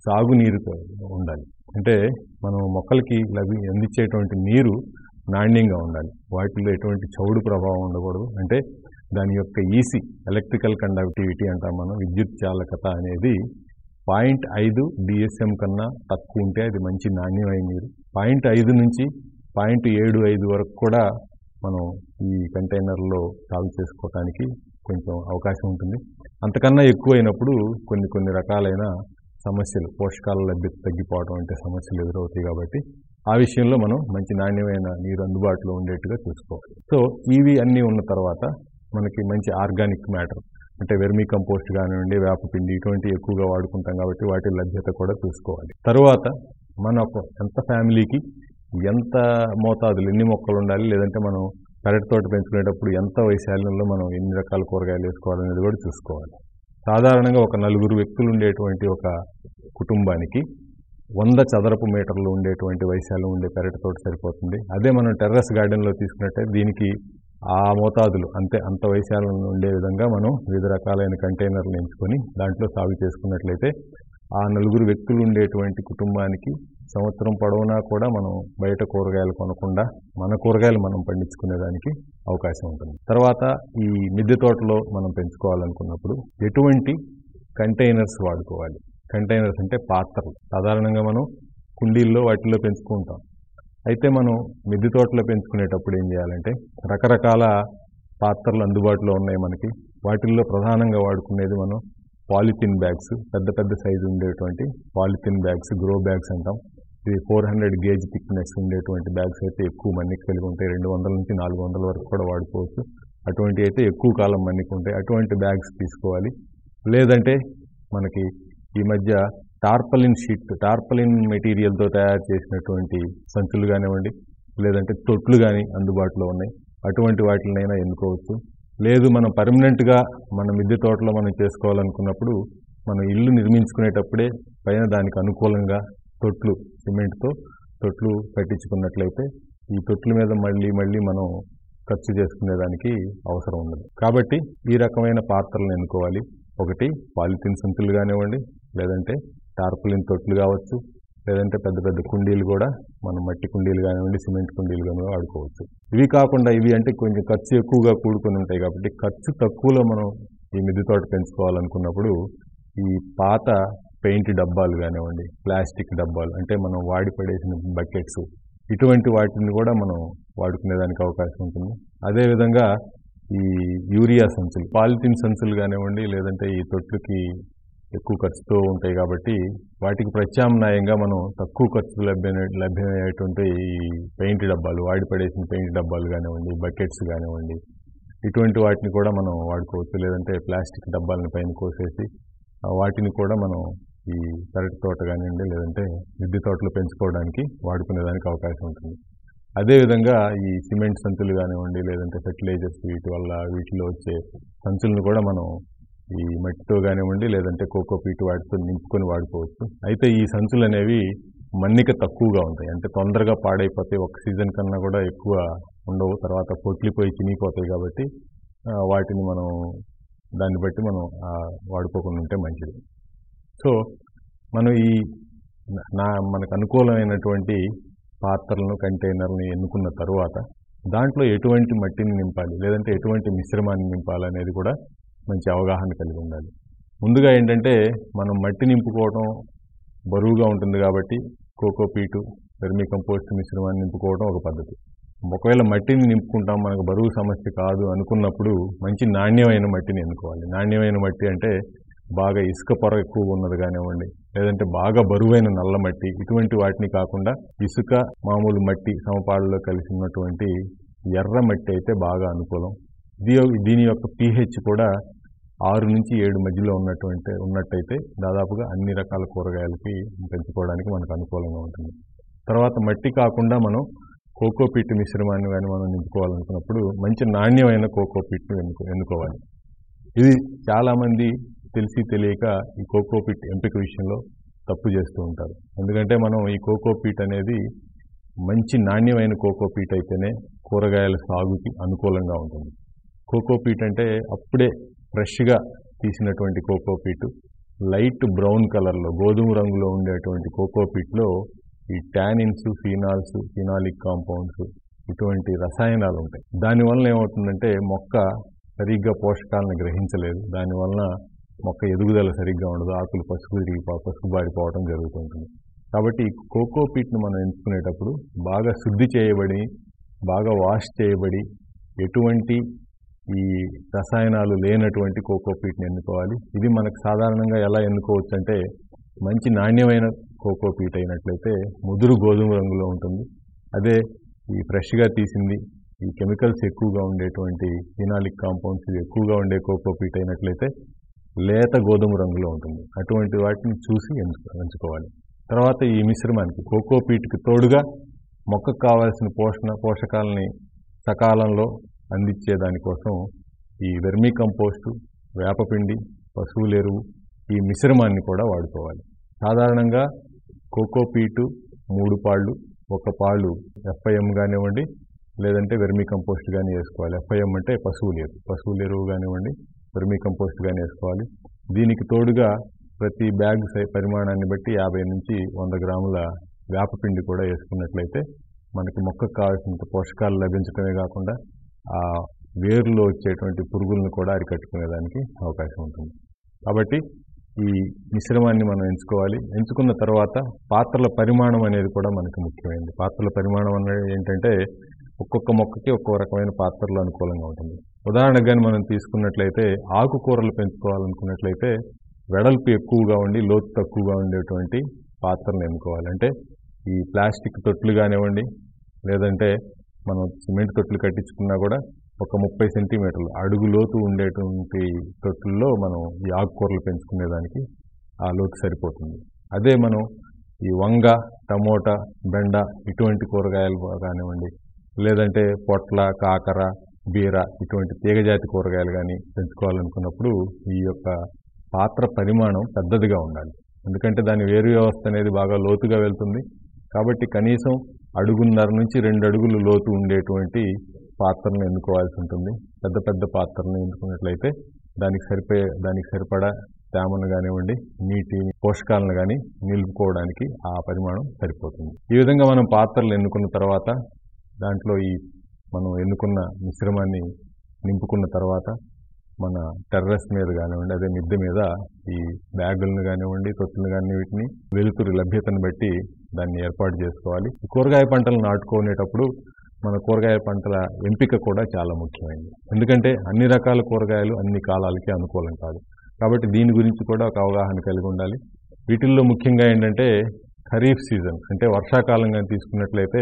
సాగునీరు ఉండాలి. అంటే మనం మొక్కలకి లభి అందించేటువంటి నీరు నాణ్యంగా ఉండాలి. వాటిలో ఎటువంటి చౌడు ప్రభావం ఉండకూడదు. అంటే దాని యొక్క ఈసీ ఎలక్ట్రికల్ కండక్టివిటీ అంటాం మనం, విద్యుత్ చాలకత అనేది పాయింట్ ఐదు డిఎస్ఎం కన్నా తక్కువ ఉంటే అది మంచి నాణ్యమైన నీరు. పాయింట్ ఐదు నుంచి పాయింట్ ఏడు ఐదు వరకు కూడా మనం ఈ కంటైనర్లో సాగు చేసుకోవటానికి కొంచెం అవకాశం ఉంటుంది. అంతకన్నా ఎక్కువైనప్పుడు కొన్ని కొన్ని రకాలైన సమస్యలు, పోషకాల లభ్యత తగ్గిపోవడం అంటే సమస్యలు ఎదురవుతాయి. కాబట్టి ఆ విషయంలో మనం మంచి నాణ్యమైన నీరు అందుబాటులో ఉండేట్టుగా చూసుకోవాలి. సో ఇవి అన్నీ ఉన్న తర్వాత మనకి మంచి ఆర్గానిక్ మ్యాటర్ అంటే వెర్మీ కంపోస్ట్ కానివ్వండి, వేపపిండి ఇటువంటి ఎక్కువగా వాడుకుంటాం కాబట్టి వాటి లభ్యత కూడా చూసుకోవాలి. తరువాత మన ఎంత ఫ్యామిలీకి ఎంత మోతాదులు ఎన్ని మొక్కలు ఉండాలి, లేదంటే మనం పెరటి తోట పెంచుకునేటప్పుడు ఎంత వైశాల్యంలో మనం ఎన్ని రకాల కూరగాయలు వేసుకోవాలనేది కూడా చూసుకోవాలి. సాధారణంగా ఒక నలుగురు వ్యక్తులు ఉండేటువంటి ఒక కుటుంబానికి వంద చదరపు మీటర్లు ఉండేటువంటి వైశాల్యం ఉండే పెరటి తోట సరిపోతుంది. అదే మనం టెర్రస్ గార్డెన్లో తీసుకున్నట్టయితే దీనికి ఆ మోతాదులు అంతే అంత వైశాల్యం ఉండే విధంగా మనం వివిధ రకాలైన కంటైనర్లు ఎంచుకొని దాంట్లో సాగు చేసుకున్నట్లయితే ఆ నలుగురు వ్యక్తులు ఉండేటువంటి కుటుంబానికి సంవత్సరం పొడవునా కూడా మనం బయట కూరగాయలు కొనకుండా మన కూరగాయలు మనం పండించుకునేదానికి అవకాశం ఉంటుంది. తర్వాత ఈ మిద్దె తోటలో మనం పెంచుకోవాలనుకున్నప్పుడు ఎటువంటి కంటైనర్స్ వాడుకోవాలి. కంటైనర్స్ అంటే పాత్రలు. సాధారణంగా మనం కుండీల్లో వాటిల్లో పెంచుకుంటాం. అయితే మనం మిద్దె తోటలో పెంచుకునేటప్పుడు ఏం చేయాలంటే రకరకాల పాత్రలు అందుబాటులో ఉన్నాయి మనకి. వాటిల్లో ప్రధానంగా వాడుకునేది మనం పాలిథిన్ బ్యాగ్స్, పెద్ద పెద్ద సైజు ఉండేటువంటి పాలిథిన్ బ్యాగ్స్, గ్రో బ్యాగ్స్ అంటాం. ఇది ఫోర్ హండ్రెడ్ గేజ్ థిక్నెస్ ఉండేటువంటి బ్యాగ్స్ అయితే ఎక్కువ మన్నిక కలిగి ఉంటాయి. రెండు వందల నుంచి నాలుగు వందల వరకు కూడా వాడుకోవచ్చు. అటువంటి అయితే ఎక్కువ కాలం మన్నిక ఉంటాయి. అటువంటి బ్యాగ్స్ తీసుకోవాలి. లేదంటే మనకి ఈ మధ్య టార్పలిన్ షీట్, టార్పలిన్ మెటీరియల్తో తయారు చేసినటువంటి సంచులు కానివ్వండి, లేదంటే తొట్లు కానీ అందుబాటులో ఉన్నాయి. అటువంటి వాటినైనా ఎన్నుకోవచ్చు. లేదు మనం పర్మనెంట్గా మన మిద్దె తోటలో మనం చేసుకోవాలనుకున్నప్పుడు మనం ఇల్లు నిర్మించుకునేటప్పుడే పైన దానికి అనుకూలంగా తొట్లు, సిమెంట్తో తొట్లు కట్టించుకున్నట్లయితే ఈ తొట్ల మీద మళ్ళీ మళ్ళీ మనం ఖర్చు చేసుకునేదానికి అవసరం ఉండదు. కాబట్టి ఈ రకమైన పాత్రలను ఎన్నుకోవాలి. ఒకటి పాలిథిన్ సంచులు కానివ్వండి, లేదంటే టార్పలిన్ తొట్లు కావచ్చు, లేదంటే పెద్ద పెద్ద కుండీలు కూడా మనం మట్టి కుండీలు కానివ్వండి, సిమెంట్ కుండీలు కానీ వాడుకోవచ్చు. ఇవి కాకుండా ఇవి అంటే కొంచెం ఖర్చు ఎక్కువగా కూడుకొని ఉంటాయి కాబట్టి ఖర్చు తక్కువలో మనం ఈ మిద్దె తోట పెంచుకోవాలనుకున్నప్పుడు ఈ పాత పెయింట్ డబ్బాలు కానివ్వండి, ప్లాస్టిక్ డబ్బాలు అంటే మనం వాడి పడేసిన బకెట్స్, ఇటువంటి వాటిని కూడా మనం వాడుకునేదానికి అవకాశం ఉంటుంది. అదేవిధంగా ఈ యూరియా సంచులు, పాలిథిన్ సంచులు కానివ్వండి, లేదంటే ఈ తొట్లుకి ఎక్కువ ఖర్చుతో ఉంటాయి కాబట్టి వాటికి ప్రత్యామ్నాయంగా మనం తక్కువ ఖర్చు లభ్య లభ్యమయ్యేటువంటి ఈ పెయింట్ డబ్బాలు, వాడి పడేసిన పెయింట్ డబ్బాలు కానివ్వండి, బకెట్స్ కానివ్వండి, ఇటువంటి వాటిని కూడా మనం వాడుకోవచ్చు. లేదంటే ప్లాస్టిక్ డబ్బాలను పైన కోసేసి వాటిని కూడా మనం ఈ పెరటి తోట కానివ్వండి, లేదంటే మిద్దె తోటలో పెంచుకోవడానికి వాడుకునేదానికి అవకాశం ఉంటుంది. అదేవిధంగా ఈ సిమెంట్ సంచులు కానివ్వండి, లేదంటే ఫెర్టిలైజర్స్ వీటి వల్ల వీటిలో వచ్చే సంచులను కూడా మనం ఈ మట్టితో కానివ్వండి, లేదంటే కోకోపీట్ వాటితో నింపుకొని వాడుకోవచ్చు. అయితే ఈ సంచులు అనేవి మన్నిక తక్కువగా ఉంటాయి. అంటే తొందరగా పాడైపోతాయి. ఒక సీజన్ కన్నా కూడా ఎక్కువ ఉండవు. తర్వాత పొట్లిపోయి చినిగిపోతాయి కాబట్టి వాటిని మనం దాన్ని బట్టి మనం వాడుకోకుండా ఉంటే మంచిది. సో మనం ఈ నా మనకు అనుకూలమైనటువంటి పాత్రలను, కంటైనర్లను ఎన్నుకున్న తరువాత దాంట్లో ఎటువంటి మట్టిని నింపాలి, లేదంటే ఎటువంటి మిశ్రమాన్ని నింపాలి అనేది కూడా మంచి అవగాహన కలిగి ఉండాలి. ముందుగా ఏంటంటే మనం మట్టి నింపుకోవడం బరువుగా ఉంటుంది కాబట్టి కోకోపీటు, వెర్మీ కంపోస్ట్ మిశ్రమాన్ని నింపుకోవడం ఒక పద్ధతి. ఒకవేళ మట్టిని నింపుకుంటాం, మనకు బరువు సమస్య కాదు అనుకున్నప్పుడు మంచి నాణ్యమైన మట్టిని ఎన్నుకోవాలి. నాణ్యమైన మట్టి అంటే బాగా ఇసుక పొర ఎక్కువ ఉన్నది కానివ్వండి, లేదంటే బాగా బరువైన నల్ల మట్టి, ఇటువంటి వాటిని కాకుండా ఇసుక, మామూలు మట్టి సమపాళ్ళలో కలిసి ఉన్నటువంటి ఎర్ర మట్టి అయితే బాగా అనుకూలం. దీని యొక్క పీహెచ్ కూడా ఆరు నుంచి ఏడు మధ్యలో ఉన్నటువంటి ఉన్నట్టయితే దాదాపుగా అన్ని రకాల కూరగాయలకి పెంచుకోవడానికి మనకు అనుకూలంగా ఉంటుంది. తర్వాత మట్టి కాకుండా మనం కోకోపీట్ మిశ్రమాన్ని కానీ మనం నింపుకోవాలనుకున్నప్పుడు మంచి నాణ్యమైన కోకోపీట్ను ఎన్నుకో ఎన్నుకోవాలి ఇది చాలామంది తెలిసి తెలియక ఈ కోకోపీట్ ఎంపిక విషయంలో తప్పు చేస్తూ ఉంటారు. ఎందుకంటే మనం ఈ కోకోపీట్ అనేది మంచి నాణ్యమైన కోకోపీట్ అయితేనే కూరగాయల సాగుకి అనుకూలంగా ఉంటుంది. కోకోపీట్ అంటే అప్పుడే ఫ్రెష్గా తీసినటువంటి కోకోపీటు, లైట్ బ్రౌన్ కలర్లో గోధుమ రంగులో ఉండేటువంటి కోకోపీట్లో ఈ టానిన్స్, ఫీనాల్స్, ఫినాలిక్ కాంపౌండ్స్ ఇటువంటి రసాయనాలు ఉంటాయి. దానివల్ల ఏమవుతుందంటే మొక్క సరిగ్గా పోషకాలను గ్రహించలేదు. దానివల్ల మొక్క ఎదుగుదల సరిగ్గా ఉండదు, ఆకులు పసుపు తిరిగిపో పసుపు బారిపోవడం జరుగుతుంటుంది. కాబట్టి కోకోపీట్ను మనం ఎంచుకునేటప్పుడు బాగా శుద్ధి చేయబడి, బాగా వాష్ చేయబడి, ఎటువంటి ఈ రసాయనాలు లేనటువంటి కోకోపీట్ని ఎన్నుకోవాలి. ఇది మనకు సాధారణంగా ఎలా ఎన్నుకోవచ్చు అంటే, మంచి నాణ్యమైన కోకోపీట్ అయినట్లయితే ముదురు గోధుమ రంగులో ఉంటుంది. అదే ఈ ఫ్రెష్గా తీసింది, ఈ కెమికల్స్ ఎక్కువగా ఉండేటువంటి ఫినాలిక్ కాంపౌండ్స్ ఎక్కువగా ఉండే కోకోపీట్ అయినట్లయితే లేత గోధుమ రంగులో ఉంటుంది. అటువంటి వాటిని చూసి ఎంచుకో ఎంచుకోవాలి. తర్వాత ఈ మిశ్రమానికి కోకోపీట్కి తోడుగా మొక్కకు కావాల్సిన పోషణ పోషకాలని సకాలంలో అందించే దానికోసం ఈ వెర్మీ కంపోస్టు, వేపపిండి, పశువుల ఎరువు ఈ మిశ్రమాన్ని కూడా వాడుకోవాలి. సాధారణంగా కోకోపీటు మూడు పాళ్ళు, ఒక పాళ్ళు ఎఫ్ఐఎం కానివ్వండి, లేదంటే వెర్మీ కంపోస్ట్ కానీ వేసుకోవాలి. ఎఫ్ఐఎం అంటే పశువుల ఎరువు, పశువుల ఎరువు కానివ్వండి, వెర్మీ కంపోస్ట్ కానీ వేసుకోవాలి. దీనికి తోడుగా ప్రతి బ్యాగ్ పరిమాణాన్ని బట్టి యాభై నుంచి వంద గ్రాముల వేపపిండి కూడా వేసుకున్నట్లయితే మనకి మొక్కకు కావాల్సినంత పోషకాలు లభించడమే కాకుండా ఆ వేరులో వచ్చేటువంటి పురుగులను కూడా అరికట్టుకునేదానికి అవకాశం ఉంటుంది. కాబట్టి ఈ మిశ్రమాన్ని మనం ఎంచుకోవాలి. ఎంచుకున్న తర్వాత పాత్రల పరిమాణం అనేది కూడా మనకి ముఖ్యమైనది. పాత్రల పరిమాణం అనేది ఏంటంటే ఒక్కొక్క మొక్కకి ఒక్కో రకమైన పాత్రలు అనుకూలంగా ఉంటుంది. ఉదాహరణకు కానీ మనం తీసుకున్నట్లయితే ఆకుకూరలు పెంచుకోవాలనుకున్నట్లయితే వెడల్పు ఎక్కువగా ఉండి లోతు తక్కువగా ఉండేటువంటి పాత్రలను ఎన్నుకోవాలి. అంటే ఈ ప్లాస్టిక్ తొట్లు కానివ్వండి, లేదంటే మనం సిమెంట్ తొట్లు కట్టించుకున్నా కూడా ఒక ముప్పై సెంటీమీటర్లు అడుగు లోతు ఉండేటువంటి తొట్టుల్లో మనం ఈ ఆకుకూరలు పెంచుకునేదానికి ఆ లోతు సరిపోతుంది. అదే మనం ఈ వంగ, టమోటా, బెండ ఇటువంటి కూరగాయలు కానివ్వండి, లేదంటే పొట్ల, కాకర, బీర ఇటువంటి తీగజాతి కూరగాయలు కానీ పెంచుకోవాలనుకున్నప్పుడు ఈ యొక్క పాత్ర పరిమాణం పెద్దదిగా ఉండాలి. ఎందుకంటే దాని వేరు వ్యవస్థ అనేది బాగా లోతుగా వెళ్తుంది. కాబట్టి కనీసం అడుగున్నర నుంచి రెండు అడుగులు లోతు ఉండేటువంటి పాత్రలను ఎన్నుకోవాల్సి ఉంటుంది. పెద్ద పెద్ద పాత్రలను ఎన్నుకున్నట్లయితే దానికి సరిపోయే దానికి సరిపడా తేమను కానివ్వండి, నీటి పోషకాలను కానీ నిలుపుకోవడానికి ఆ పరిమాణం సరిపోతుంది. ఈ విధంగా మనం పాత్రలు ఎన్నుకున్న తర్వాత దాంట్లో ఈ మనం ఎన్నుకున్న మిశ్రమాన్ని నింపుకున్న తర్వాత మన టెర్రస్ మీద కానివ్వండి, అదే మిద్దె మీద ఈ బ్యాగులను కానివ్వండి, తొట్టులను కానీ వీటిని వెలుతురు లభ్యతను బట్టి దాన్ని ఏర్పాటు చేసుకోవాలి. కూరగాయ పంటలు నాటుకునేటప్పుడు మన కూరగాయ పంటల ఎంపిక కూడా చాలా ముఖ్యమైనది. ఎందుకంటే అన్ని రకాల కూరగాయలు అన్ని కాలాలకి అనుకూలం కాదు. కాబట్టి దీని గురించి కూడా ఒక అవగాహన కలిగి ఉండాలి. వీటిల్లో ముఖ్యంగా ఏంటంటే ఖరీఫ్ సీజన్ అంటే వర్షాకాలం కానీ తీసుకున్నట్లయితే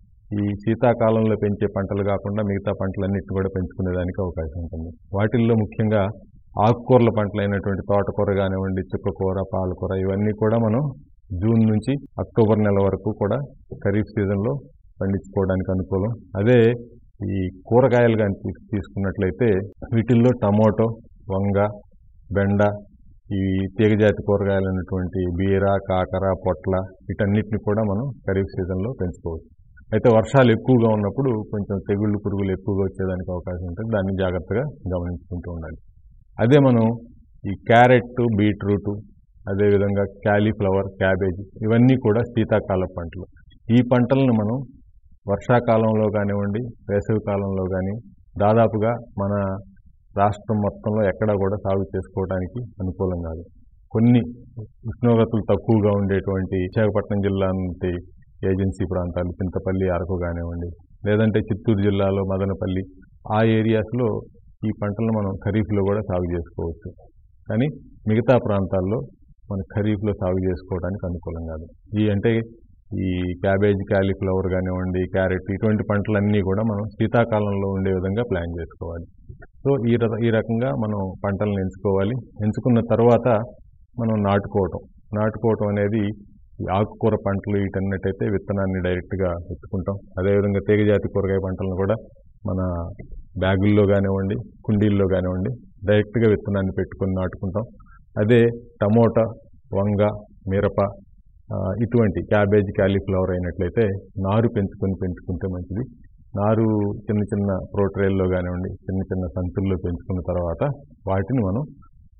ఈ శీతాకాలంలో పెంచే పంటలు కాకుండా మిగతా పంటలన్నిటిని కూడా పెంచుకునేదానికి అవకాశం ఉంటుంది. వాటిల్లో ముఖ్యంగా ఆకుకూరల పంటలు అయినటువంటి తోటకూర కానివ్వండి, చుక్కకూర, పాలకూర ఇవన్నీ కూడా మనం జూన్ నుంచి అక్టోబర్ నెల వరకు కూడా ఖరీఫ్ సీజన్లో పండించుకోవడానికి అనుకూలం. అదే ఈ కూరగాయలు కానీ తీసుకున్నట్లయితే వీటిల్లో టమోటో, వంగ, బెండ, ఈ తీగజాతి కూరగాయలు అయినటువంటి బీర, కాకర, పొట్ల వీటన్నిటిని కూడా మనం ఖరీఫ్ సీజన్లో పెంచుకోవచ్చు. అయితే వర్షాలు ఎక్కువగా ఉన్నప్పుడు కొంచెం తెగుళ్ళు, పురుగులు ఎక్కువగా వచ్చేదానికి అవకాశం ఉంటుంది. దాన్ని జాగ్రత్తగా గమనించుకుంటూ ఉండాలి. అదే మనం ఈ క్యారెట్, బీట్రూటు, అదేవిధంగా క్యాలీఫ్లవర్, క్యాబేజీ ఇవన్నీ కూడా శీతాకాల పంటలు. ఈ పంటలను మనం వర్షాకాలంలో కానివ్వండి, వేసవి కాలంలో కానీ దాదాపుగా మన రాష్ట్రం మొత్తంలో ఎక్కడా కూడా సాగు చేసుకోవడానికి అనుకూలం కాదు. కొన్ని ఉష్ణోగ్రతలు తక్కువగా ఉండేటువంటి విశాఖపట్నం జిల్లా నుండి ఏజెన్సీ ప్రాంతాలు, చింతపల్లి, అరకు కానివ్వండి, లేదంటే చిత్తూరు జిల్లాలో మదనపల్లి ఆ ఏరియాస్లో ఈ పంటలను మనం ఖరీఫ్లో కూడా సాగు చేసుకోవచ్చు. కానీ మిగతా ప్రాంతాల్లో మన ఖరీఫ్లో సాగు చేసుకోవడానికి అనుకూలం కాదు. ఈ అంటే ఈ క్యాబేజ్, క్యాలీఫ్లవర్ కానివ్వండి, క్యారెట్ ఇటువంటి పంటలన్నీ కూడా మనం శీతాకాలంలో ఉండే విధంగా ప్లాన్ చేసుకోవాలి. సో ఈ ఈ రకంగా మనం పంటలను ఎంచుకోవాలి. ఎంచుకున్న తర్వాత మనం నాటుకోవటం నాటుకోవటం అనేది ఈ ఆకుకూర పంటలు వీటన్నిటైతే విత్తనాన్ని డైరెక్ట్గా ఎత్తుకుంటాం. అదేవిధంగా తీగజాతి కూరగాయ పంటలను కూడా మన బ్యాగుల్లో కానివ్వండి, కుండీల్లో కానివ్వండి డైరెక్ట్గా విత్తనాన్ని పెట్టుకొని నాటుకుంటాం. అదే టమోటా, వంగ, మిరప ఇటువంటి క్యాబేజ్, క్యాలీఫ్లవర్ అయినట్లయితే నారు పెంచుకొని పెంచుకుంటే మంచిది. నారు చిన్న చిన్న ప్రోట్రేల్లో కానివ్వండి, చిన్న చిన్న సంచుల్లో పెంచుకున్న తర్వాత వాటిని మనం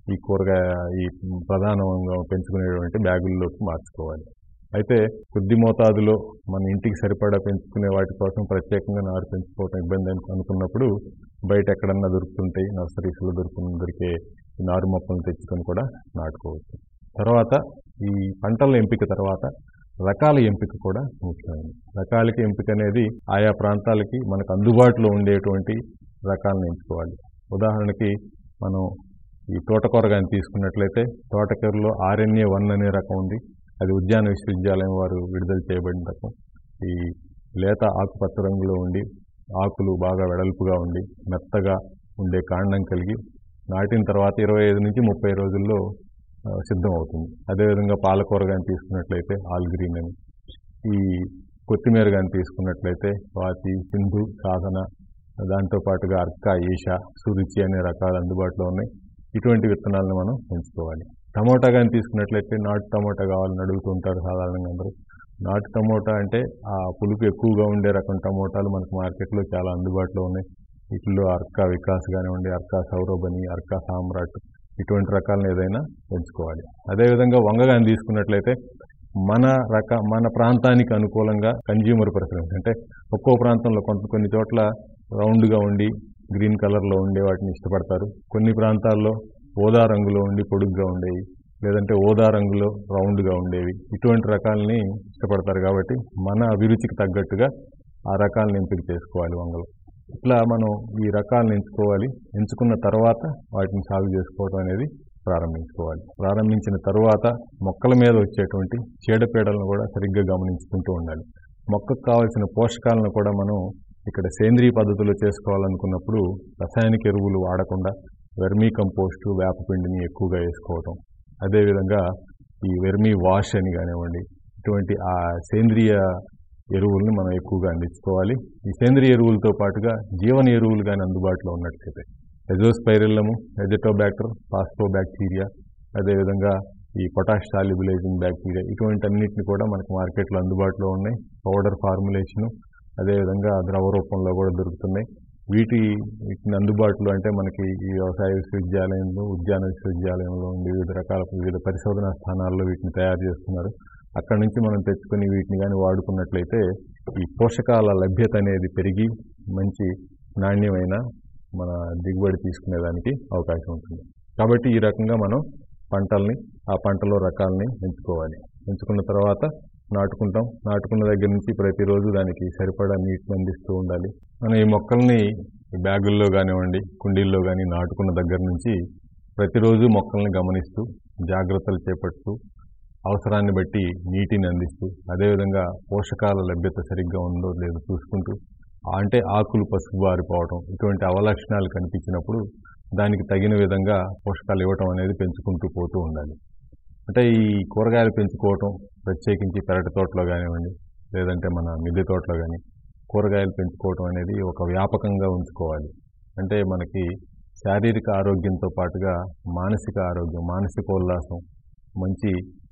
ఈ కూరగాయ ఈ ప్రధానంగా పెంచుకునేటువంటి బ్యాగుల్లోకి మార్చుకోవాలి. అయితే కొద్ది మోతాదులో మన ఇంటికి సరిపడా పెంచుకునే వాటి కోసం ప్రత్యేకంగా నారు పెంచుకోవడం ఇబ్బంది అని అనుకున్నప్పుడు బయట ఎక్కడన్నా దొరుకుతుంటాయి, నర్సరీస్లో దొరుకుతున్న దొరికే నారు మొక్కలను తెచ్చుకొని కూడా నాటుకోవచ్చు. తర్వాత ఈ పంటల ఎంపిక తర్వాత రకాల ఎంపిక కూడా ముఖ్యమైనది. రకాలకి ఎంపిక అనేది ఆయా ప్రాంతాలకి మనకు అందుబాటులో ఉండేటువంటి రకాలను ఎంచుకోవాలి. ఉదాహరణకి మనం ఈ తోటకూర కానీ తీసుకున్నట్లయితే తోటకూరలో ఆర్ఎన్ఏ వన్ అనే రకం ఉంది. అది ఉద్యాన విశ్వవిద్యాలయం వారు విడుదల చేయబడిన రకం. ఈ లేత ఆకుపచ్చ రంగులో ఉండి ఆకులు బాగా వెడల్పుగా ఉండి మెత్తగా ఉండే కాండం కలిగి నాటిన తర్వాత ఇరవై ఐదు నుంచి ముప్పై రోజుల్లో సిద్ధం అవుతుంది. అదేవిధంగా పాలకూర కానీ తీసుకున్నట్లయితే ఆల్ గ్రీన్ అని, ఈ కొత్తిమీర కానీ తీసుకున్నట్లయితే స్వాతి, సింధు, సాధన, దాంతోపాటుగా అర్క, ఈషా, సురుచి అనే రకాలు అందుబాటులో ఉన్నాయి. ఇటువంటి విత్తనాలను మనం పెంచుకోవాలి. టమోటా కానీ తీసుకున్నట్లయితే నాటు టమోటా కావాలని అడుగుతుంటారు సాధారణంగా అందరూ. నాటు టమోటా అంటే ఆ పులుపు ఎక్కువగా ఉండే రకం టమోటాలు మనకు మార్కెట్లో చాలా అందుబాటులో ఉన్నాయి. వీటిల్లో అర్కా వికాస్ కానివ్వండి, అర్కా సౌరభని, అర్కా సామ్రాట్ ఇటువంటి రకాలను ఏదైనా పెంచుకోవాలి. అదేవిధంగా వంగ కానీ తీసుకున్నట్లయితే మన రక మన ప్రాంతానికి అనుకూలంగా కన్జ్యూమర్ ప్రిఫరెన్స్ అంటే ఒక్కో ప్రాంతంలో కొంత కొన్ని చోట్ల రౌండ్గా ఉండి గ్రీన్ కలర్లో ఉండే వాటిని ఇష్టపడతారు. కొన్ని ప్రాంతాల్లో ఓదా రంగులో ఉండి పొడుగ్గా ఉండేవి, లేదంటే ఓదా రంగులో రౌండ్గా ఉండేవి, ఇటువంటి రకాలని ఇష్టపడతారు. కాబట్టి మన అభిరుచికి తగ్గట్టుగా ఆ రకాలను ఎంపిక చేసుకోవాలి వంగలు. ఇట్లా మనం ఈ రకాలను ఎంచుకోవాలి. ఎంచుకున్న తర్వాత వాటిని సాగు చేసుకోవడం అనేది ప్రారంభించుకోవాలి. ప్రారంభించిన తరువాత మొక్కల మీద వచ్చేటువంటి చీడపీడలను కూడా సరిగ్గా గమనించుకుంటూ ఉండాలి. మొక్కకు కావాల్సిన పోషకాలను కూడా మనం ఇక్కడ సేంద్రియ పద్ధతిలో చేసుకోవాలనుకున్నప్పుడు రసాయనిక ఎరువులు వాడకుండా వెర్మీ కంపోస్టు, వేపపిండిని ఎక్కువగా వేసుకోవటం, అదేవిధంగా ఈ వెర్మీ వాష్ అని కానివ్వండి, ఇటువంటి ఆ సేంద్రియ ఎరువుల్ని మనం ఎక్కువగా అందించుకోవాలి. ఈ సేంద్రియ ఎరువులతో పాటుగా జీవన ఎరువులు కానీ అందుబాటులో ఉన్నట్లయితే ఎజోస్పైరిల్లము, ఎజటోబ్యాక్టర్, ఫాస్ఫోబ్యాక్టీరియా, అదేవిధంగా ఈ పొటాష్ సాల్యుబులైజింగ్ బ్యాక్టీరియా, ఇటువంటి అన్నింటిని కూడా మనకు మార్కెట్లో అందుబాటులో ఉన్నాయి. పౌడర్ ఫార్ములేషను, అదేవిధంగా ద్రవ రూపంలో కూడా దొరుకుతున్నాయి. వీటి వీటిని అందుబాటులో అంటే మనకి ఈ వ్యవసాయ విశ్వవిద్యాలయంలో, ఉద్యాన విశ్వవిద్యాలయంలో ఉండే వివిధ రకాల వివిధ పరిశోధనా స్థానాల్లో వీటిని తయారు చేస్తున్నారు. అక్కడి నుంచి మనం తెచ్చుకొని వీటిని కానీ వాడుకున్నట్లయితే ఈ పోషకాల లభ్యత అనేది పెరిగి మంచి నాణ్యమైన మన దిగుబడి తీసుకునేదానికి అవకాశం ఉంటుంది. కాబట్టి ఈ రకంగా మనం పంటల్ని ఆ పంటలో రకాలని ఎంచుకోవాలి. ఎంచుకున్న తర్వాత నాటుకుంటాం. నాటుకున్న దగ్గర నుంచి ప్రతిరోజు దానికి సరిపడా నీటిని అందిస్తూ ఉండాలి. మనం ఈ మొక్కల్ని బ్యాగుల్లో కానివ్వండి, కుండీల్లో కానీ నాటుకున్న దగ్గర నుంచి ప్రతిరోజు మొక్కల్ని గమనిస్తూ జాగ్రత్తలు చేపడుతూ అవసరాన్ని బట్టి నీటిని అందిస్తూ, అదేవిధంగా పోషకాల లభ్యత సరిగ్గా ఉందో లేదో చూసుకుంటూ, అంటే ఆకులు పసుపు బారిపోవటం ఇటువంటి అవలక్షణాలు కనిపించినప్పుడు దానికి తగిన విధంగా పోషకాలు ఇవ్వటం అనేది పెంచుకుంటూ పోతూ ఉండాలి. అంటే ఈ కూరగాయలు పెంచుకోవటం ప్రత్యేకించి పెరటి తోటలో కానివ్వండి, లేదంటే మన మిద్దె తోటలో కానీ కూరగాయలు పెంచుకోవటం అనేది ఒక వ్యాపకంగా ఉంచుకోవాలి. అంటే మనకి శారీరక ఆరోగ్యంతో పాటుగా మానసిక ఆరోగ్యం, మానసిక ఉల్లాసం మంచి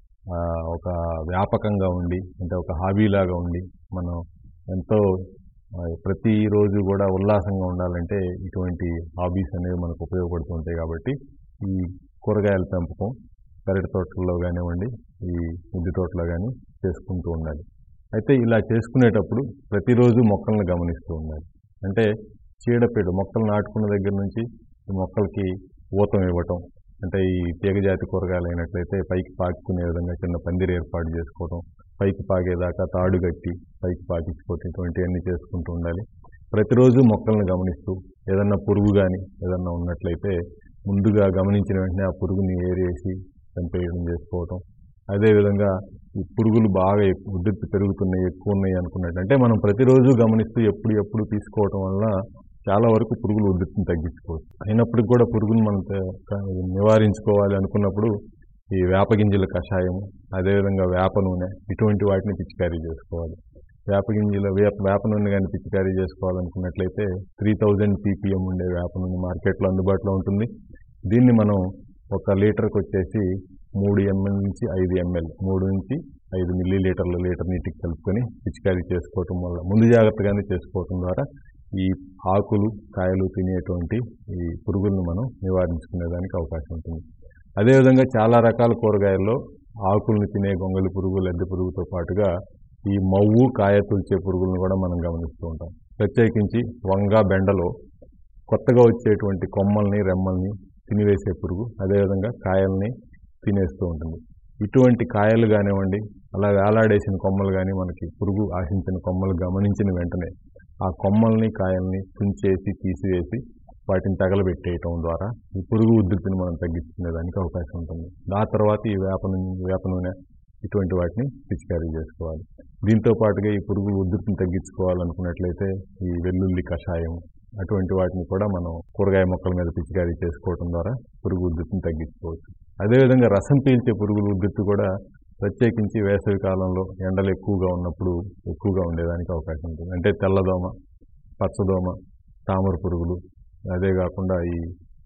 ఒక వ్యాపకంగా ఉండి, అంటే ఒక హాబీలాగా ఉండి మనం ఎంతో ప్రతిరోజు కూడా ఉల్లాసంగా ఉండాలంటే ఇటువంటి హాబీస్ అనేవి మనకు ఉపయోగపడుతూ ఉంటాయి. కాబట్టి ఈ కూరగాయల పెంపకం పెరటి తోటల్లో కానివ్వండి, ఈ మిద్దె తోటలో కానీ చేసుకుంటూ ఉండాలి. అయితే ఇలా చేసుకునేటప్పుడు ప్రతిరోజు మొక్కలను గమనిస్తూ ఉండాలి. అంటే చీడపీడ మొక్కలు నాటుకున్న దగ్గర నుంచి ఈ మొక్కలకి ఊతం ఇవ్వటం, అంటే ఈ తీగజాతి కూరగాయలు అయినట్లయితే పైకి పాకునే విధంగా చిన్న పందిరి ఏర్పాటు చేసుకోవటం, పైకి పాగేదాకా తాడు కట్టి పైకి పాకించుకోవటం, ఇటువంటివన్నీ చేసుకుంటూ ఉండాలి. ప్రతిరోజు మొక్కలను గమనిస్తూ ఏదన్నా పురుగు కానీ ఏదన్నా ఉన్నట్లయితే ముందుగా గమనించిన వెంటనే ఆ పురుగుని ఏరేసి చంపేయడం చేసుకోవటం. అదేవిధంగా ఈ పురుగులు బాగా ఉధృతి పెరుగుతున్నాయి, ఎక్కువ ఉన్నాయి అనుకున్నట్టు అంటే మనం ప్రతిరోజు గమనిస్తూ ఎప్పుడు ఎప్పుడు తీసుకోవటం వల్ల చాలా వరకు పురుగులు ఉధృతిని తగ్గించుకోవచ్చు. అయినప్పటికీ కూడా పురుగును మనం నివారించుకోవాలి అనుకున్నప్పుడు ఈ వేప గింజల కషాయం, అదేవిధంగా వేప నూనె ఇటువంటి వాటిని పిచికారీ చేసుకోవాలి. వేప గింజల వేప వేప నూనె కానీ పిచికారీ చేసుకోవాలనుకున్నట్లయితే త్రీ థౌజండ్ పీపీఎం ఉండే వేప నూనె మార్కెట్లో అందుబాటులో ఉంటుంది. దీన్ని మనం ఒక లీటర్కి వచ్చేసి మూడు ఎంఎల్ నుంచి ఐదు ఎంఎల్ మూడు నుంచి ఐదు మిల్లీ లీటర్ల లీటర్ నీటికి కలుపుకొని పిచికారీ చేసుకోవటం వల్ల ముందు జాగ్రత్తగానే చేసుకోవటం ద్వారా ఈ ఆకులు కాయలు తినేటువంటి ఈ పురుగులను మనం నివారించుకునేదానికి అవకాశం ఉంటుంది. అదేవిధంగా చాలా రకాల కూరగాయల్లో ఆకులను తినే గొంగళి పురుగు, లద్దె పురుగుతో పాటుగా ఈ మవ్వు, కాయ తుల్చే పురుగులను కూడా మనం గమనిస్తూ ఉంటాం. ప్రత్యేకించి వంగ, బెండలో కొత్తగా వచ్చేటువంటి కొమ్మల్ని, రెమ్మల్ని తినివేసే పురుగు, అదేవిధంగా కాయల్ని తినేస్తూ ఉంటుంది. ఇటువంటి కాయలు కానివ్వండి, అలా వేలాడేసిన కొమ్మలు కానీ మనకి పురుగు ఆశించిన కొమ్మలు గమనించిన వెంటనే ఆ కొమ్మల్ని, కాయల్ని తుంచేసి తీసివేసి వాటిని తగలబెట్టేయటం ద్వారా ఈ పురుగు ఉధృతిని మనం తగ్గించుకునేదానికి అవకాశం ఉంటుంది. ఆ తర్వాత ఈ వేప నూనె వేప నూనె ఇటువంటి వాటిని పిచికారీ చేసుకోవాలి. దీంతో పాటుగా ఈ పురుగు ఉధృతిని తగ్గించుకోవాలనుకున్నట్లయితే ఈ వెల్లుల్లి కషాయం అటువంటి వాటిని కూడా మనం కూరగాయ మొక్కల మీద పిచికారీ చేసుకోవడం ద్వారా పురుగు ఉధృతిని తగ్గించుకోవచ్చు. అదేవిధంగా రసం పీల్చే పురుగుల ఉధృతి కూడా ప్రత్యేకించి వేసవి కాలంలో ఎండలు ఎక్కువగా ఉన్నప్పుడు ఎక్కువగా ఉండేదానికి అవకాశం ఉంటుంది. అంటే తెల్లదోమ, పచ్చదోమ, తామర పురుగులు, అదే కాకుండా ఈ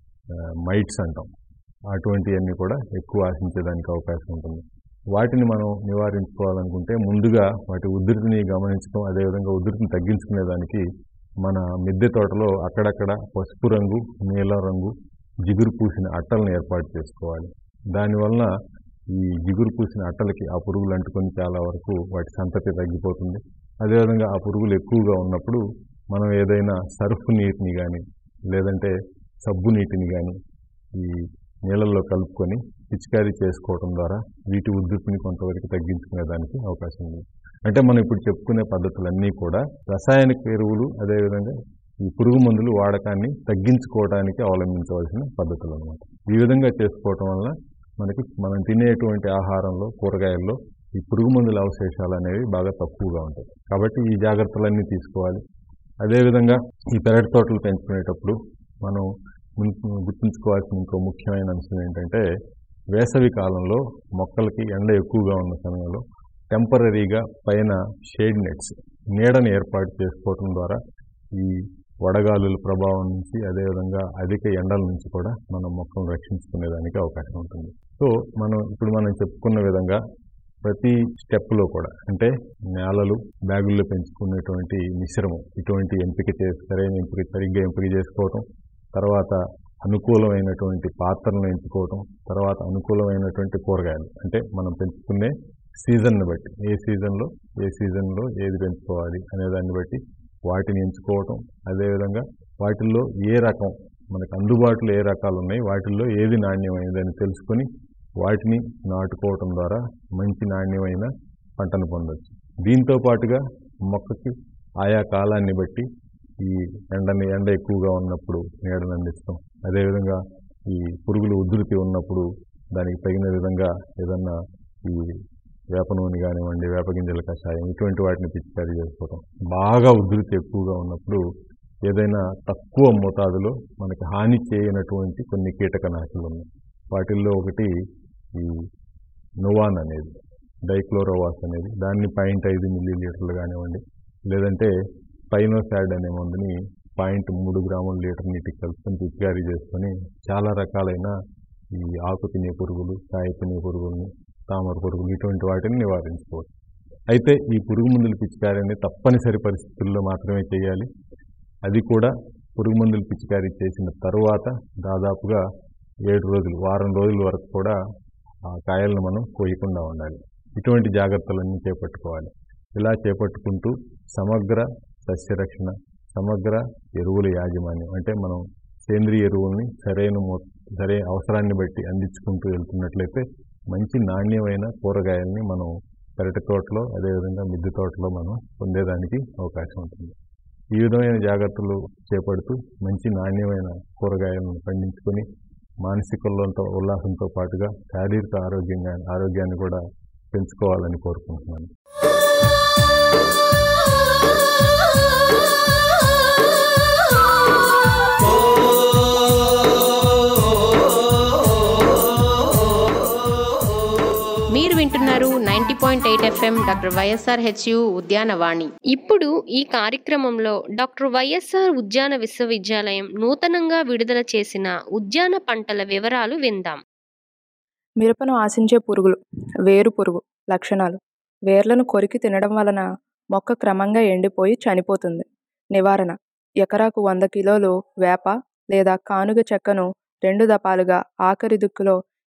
మైట్స్ అంటాం, అటువంటివన్నీ కూడా ఎక్కువ ఆశించేదానికి అవకాశం ఉంటుంది. వాటిని మనం నివారించుకోవాలనుకుంటే ముందుగా వాటి ఉధృతిని గమనించడం, అదేవిధంగా ఉధృతిని తగ్గించుకునేదానికి మన మిద్దె తోటలో అక్కడక్కడ పసుపు రంగు, నీలం రంగు జిగురు పూసిన అట్టలను ఏర్పాటు చేసుకోవాలి. దానివలన ఈ జిగురు పూసిన అట్టలకి ఆ పురుగులు అంటుకొని చాలా వరకు వాటి సంతతి తగ్గిపోతుంది. అదేవిధంగా ఆ పురుగులు ఎక్కువగా ఉన్నప్పుడు మనం ఏదైనా సర్ఫ్ నీటిని కానీ లేదంటే సబ్బు నీటిని కానీ ఈ నీళ్ళల్లో కలుపుకొని పిచికారీ చేసుకోవడం ద్వారా వీటి ఉధృతిని కొంతవరకు తగ్గించుకునేదానికి అవకాశం ఉంది. అంటే మనం ఇప్పుడు చెప్పుకునే పద్ధతులన్నీ కూడా రసాయనిక ఎరువులు, అదేవిధంగా ఈ పురుగు మందులు వాడకాన్ని తగ్గించుకోవడానికి అవలంబించవలసిన పద్ధతులు అన్నమాట. ఈ విధంగా చేసుకోవటం వల్ల మనకి మనం తినేటువంటి ఆహారంలో, కూరగాయల్లో ఈ పురుగు మందుల అవశేషాలు అనేవి బాగా తక్కువగా ఉంటాయి. కాబట్టి ఈ జాగ్రత్తలన్నీ తీసుకోవాలి. అదేవిధంగా ఈ పెరటి తోటలు పెంచుకునేటప్పుడు మనం గుర్తుంచుకోవాల్సిన ఇంకో ముఖ్యమైన అంశం ఏంటంటే వేసవి కాలంలో మొక్కలకి ఎండ ఎక్కువగా ఉన్న సమయంలో టెంపరీగా పైన షేడ్ నెట్స్, నీడని ఏర్పాటు చేసుకోవడం ద్వారా ఈ వడగాలుల ప్రభావం నుంచి, అదేవిధంగా అధిక ఎండల నుంచి కూడా మనం మొక్కలను రక్షించుకునేదానికి అవకాశం ఉంటుంది. సో మనం ఇప్పుడు మనం చెప్పుకున్న విధంగా ప్రతి స్టెప్లో కూడా, అంటే నేలలు, బ్యాగుల్లో పెంచుకునేటువంటి మిశ్రమం, ఇటువంటి ఎంపిక చేసి సరైన ఎంపిక సరిగ్గా ఎంపిక చేసుకోవటం, తర్వాత అనుకూలమైనటువంటి పాత్రలను ఎంచుకోవటం, తర్వాత అనుకూలమైనటువంటి కూరగాయలు, అంటే మనం పెంచుకునే సీజన్ని బట్టి, ఏ సీజన్లో ఏ సీజన్లో ఏది పెంచుకోవాలి అనే దాన్ని బట్టి వాటిని ఎంచుకోవటం, అదేవిధంగా వాటిల్లో ఏ రకం మనకు అందుబాటులో ఏ రకాలు ఉన్నాయి, వాటిల్లో ఏది నాణ్యమైనదని తెలుసుకొని వాటిని నాటుకోవటం ద్వారా మంచి నాణ్యమైన పంటను పొందవచ్చు. దీంతో పాటుగా మొక్కకి ఆయా కాలాన్ని బట్టి ఈ ఎండని ఎండ ఎక్కువగా ఉన్నప్పుడు నీడను అందిస్తాం, అదేవిధంగా ఈ పురుగులు ఉధృతి ఉన్నప్పుడు దానికి తగిన విధంగా ఏదన్నా ఈ వేప నూనె కానివ్వండి, వేపగింజల కషాయం ఇటువంటి వాటిని పిచికారీ చేసుకోవటం. బాగా ఉధృతి ఎక్కువగా ఉన్నప్పుడు ఏదైనా తక్కువ మోతాదులో మనకి హాని చేయనటువంటి కొన్ని కీటకనాశులు ఉన్నాయి. వాటిల్లో ఒకటి ఈ నువాన్ అనేది, డైక్లోరోవాస్ అనేది, దాన్ని పాయింట్ ఐదు మిల్లీ లీటర్లు కానివ్వండి, లేదంటే పైనోసాడ్ అనే మందుని పాయింట్ మూడు గ్రాముల లీటర్ నీటికి కలుపుకొని పిచికారీ చేసుకొని చాలా రకాలైన ఈ ఆకు తినే పురుగులు, కాయ తినే పురుగుల్ని, తామర పురుగులు ఇటువంటి వాటిని నివారించుకోవచ్చు. అయితే ఈ పురుగు మందుల పిచికారీని తప్పనిసరి పరిస్థితుల్లో మాత్రమే చేయాలి. అది కూడా పురుగు మందులు పిచికారీ చేసిన తరువాత దాదాపుగా ఏడు రోజులు వారం రోజుల వరకు కూడా ఆ కాయలను మనం కోయకుండా ఉండాలి. ఇటువంటి జాగ్రత్తలన్నీ చేపట్టుకోవాలి. ఇలా చేపట్టుకుంటూ సమగ్ర సస్యరక్షణ, సమగ్ర ఎరువుల యాజమాన్యం, అంటే మనం సేంద్రియ ఎరువుల్ని సరైన మో సరైన అవసరాన్ని బట్టి అందించుకుంటూ వెళ్తున్నట్లయితే మంచి నాణ్యమైన కూరగాయల్ని మనం పెరటి తోటలో, అదేవిధంగా మిద్దె తోటలో మనం పొందేదానికి అవకాశం ఉంటుంది. ఈ విధమైన జాగ్రత్తలు చేపడుతూ మంచి నాణ్యమైన కూరగాయలను పండించుకొని మానసిక ఉల్లాసంతో పాటుగా శారీరక ఆరోగ్యంగా ఆరోగ్యాన్ని కూడా పెంచుకోవాలని కోరుకుంటున్నాను. మీరు వింటున్నారు ninety point eight FM doctor YSR HU ఉద్యానవాణి. ఇప్పుడు ఈ కార్యక్రమంలో డాక్టర్ వైఎస్ఆర్ ఉద్యాన విశ్వవిద్యాలయం నూతనంగా విడుదల చేసిన ఉద్యాన పంటల వివరాలు విందాం. మిరపను ఆశించే పురుగులు. వేరు పురుగు లక్షణాలు: వేర్లను కొరికి తినడం వలన మొక్క క్రమంగా ఎండిపోయి చనిపోతుంది. నివారణ: ఎకరాకు వంద కిలోలు వేప లేదా కానుగ చెక్కను రెండు దపాలుగా ఆఖరి దిక్కులో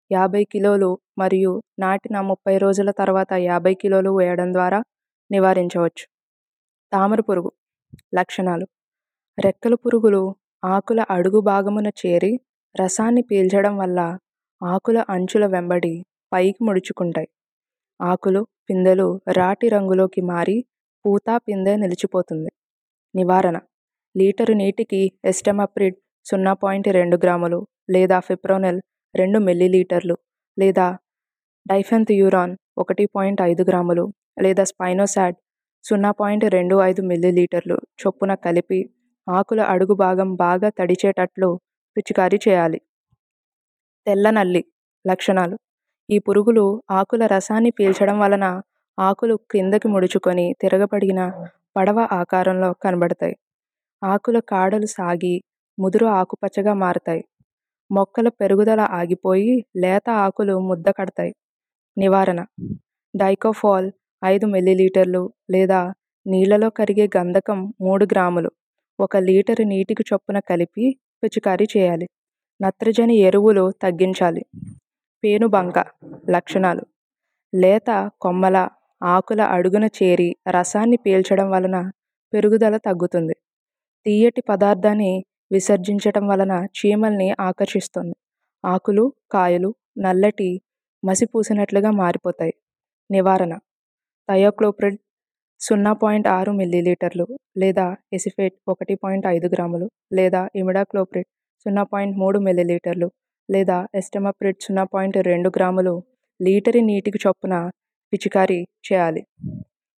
యాభై కిలోలు మరియు నాటిన ముప్పై రోజుల తర్వాత యాభై కిలోలు వేయడం ద్వారా నివారించవచ్చు. తామర పురుగు లక్షణాలు: రెక్కల పురుగులు ఆకుల అడుగు భాగమున చేరి రసాన్ని పీల్చడం వల్ల ఆకుల అంచుల వెంబడి పైకి ముడుచుకుంటాయి. ఆకులు, పిందెలు రాటి రంగులోకి మారి పూత, పిందె నిలిచిపోతుంది. నివారణ: లీటరు నీటికి ఎస్టమాప్రిడ్ సున్నా పాయింట్ రెండు గ్రాములు లేదా ఫిప్రోనిల్ రెండు మిల్లీలీటర్లు లేదా డైఫెన్థ్యూరాన్ ఒకటి పాయింట్ ఐదు గ్రాములు లేదా స్పైనోసాడ్ సున్నా పాయింట్ రెండు ఐదు మిల్లీలీటర్లు చొప్పున కలిపి ఆకుల అడుగు భాగం బాగా తడిచేటట్లు పిచికారీ చేయాలి. తెల్ల నల్లి లక్షణాలు: ఈ పురుగులు ఆకుల రసాన్ని పీల్చడం వలన ఆకులు క్రిందకి ముడుచుకొని తిరగబడిన పడవ ఆకారంలో కనబడతాయి. ఆకుల కాడలు సాగి ముదురు ఆకుపచ్చగా మారతాయి. మొక్కల పెరుగుదల ఆగిపోయి లేత ఆకులు ముద్ద కడతాయి. నివారణ: డైకోఫాల్ ఐదు మిల్లీలీటర్లు లేదా నీళ్లలో కరిగే గంధకం మూడు గ్రాములు ఒక లీటరు నీటికి చొప్పున కలిపి పిచికారీ చేయాలి. నత్రజని ఎరువులు తగ్గించాలి. పేనుబంక లక్షణాలు: లేత కొమ్మల ఆకుల అడుగున చేరి రసాన్ని పీల్చడం వలన పెరుగుదల తగ్గుతుంది. తీయటి పదార్థాన్ని విసర్జించటం వలన చీమల్ని ఆకర్షిస్తుంది. ఆకులు, కాయలు నల్లటి మసి పూసినట్లుగా మారిపోతాయి. నివారణ: థయోక్లోప్రిడ్ సున్నా పాయింట్ ఆరు మిల్లీలీటర్లు లేదా ఎసిఫేట్ ఒకటి పాయింట్ ఐదు గ్రాములు లేదా ఇమిడాక్లోప్రిడ్ సున్నా పాయింట్ మూడు మిల్లీలీటర్లు లేదా ఎస్టమాప్రిడ్ సున్నా పాయింట్ రెండు గ్రాములు లీటరు నీటికి చొప్పున పిచికారీ చేయాలి.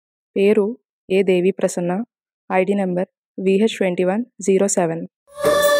పేరు A Devi Prasanna. ID number VH twenty one zero seven.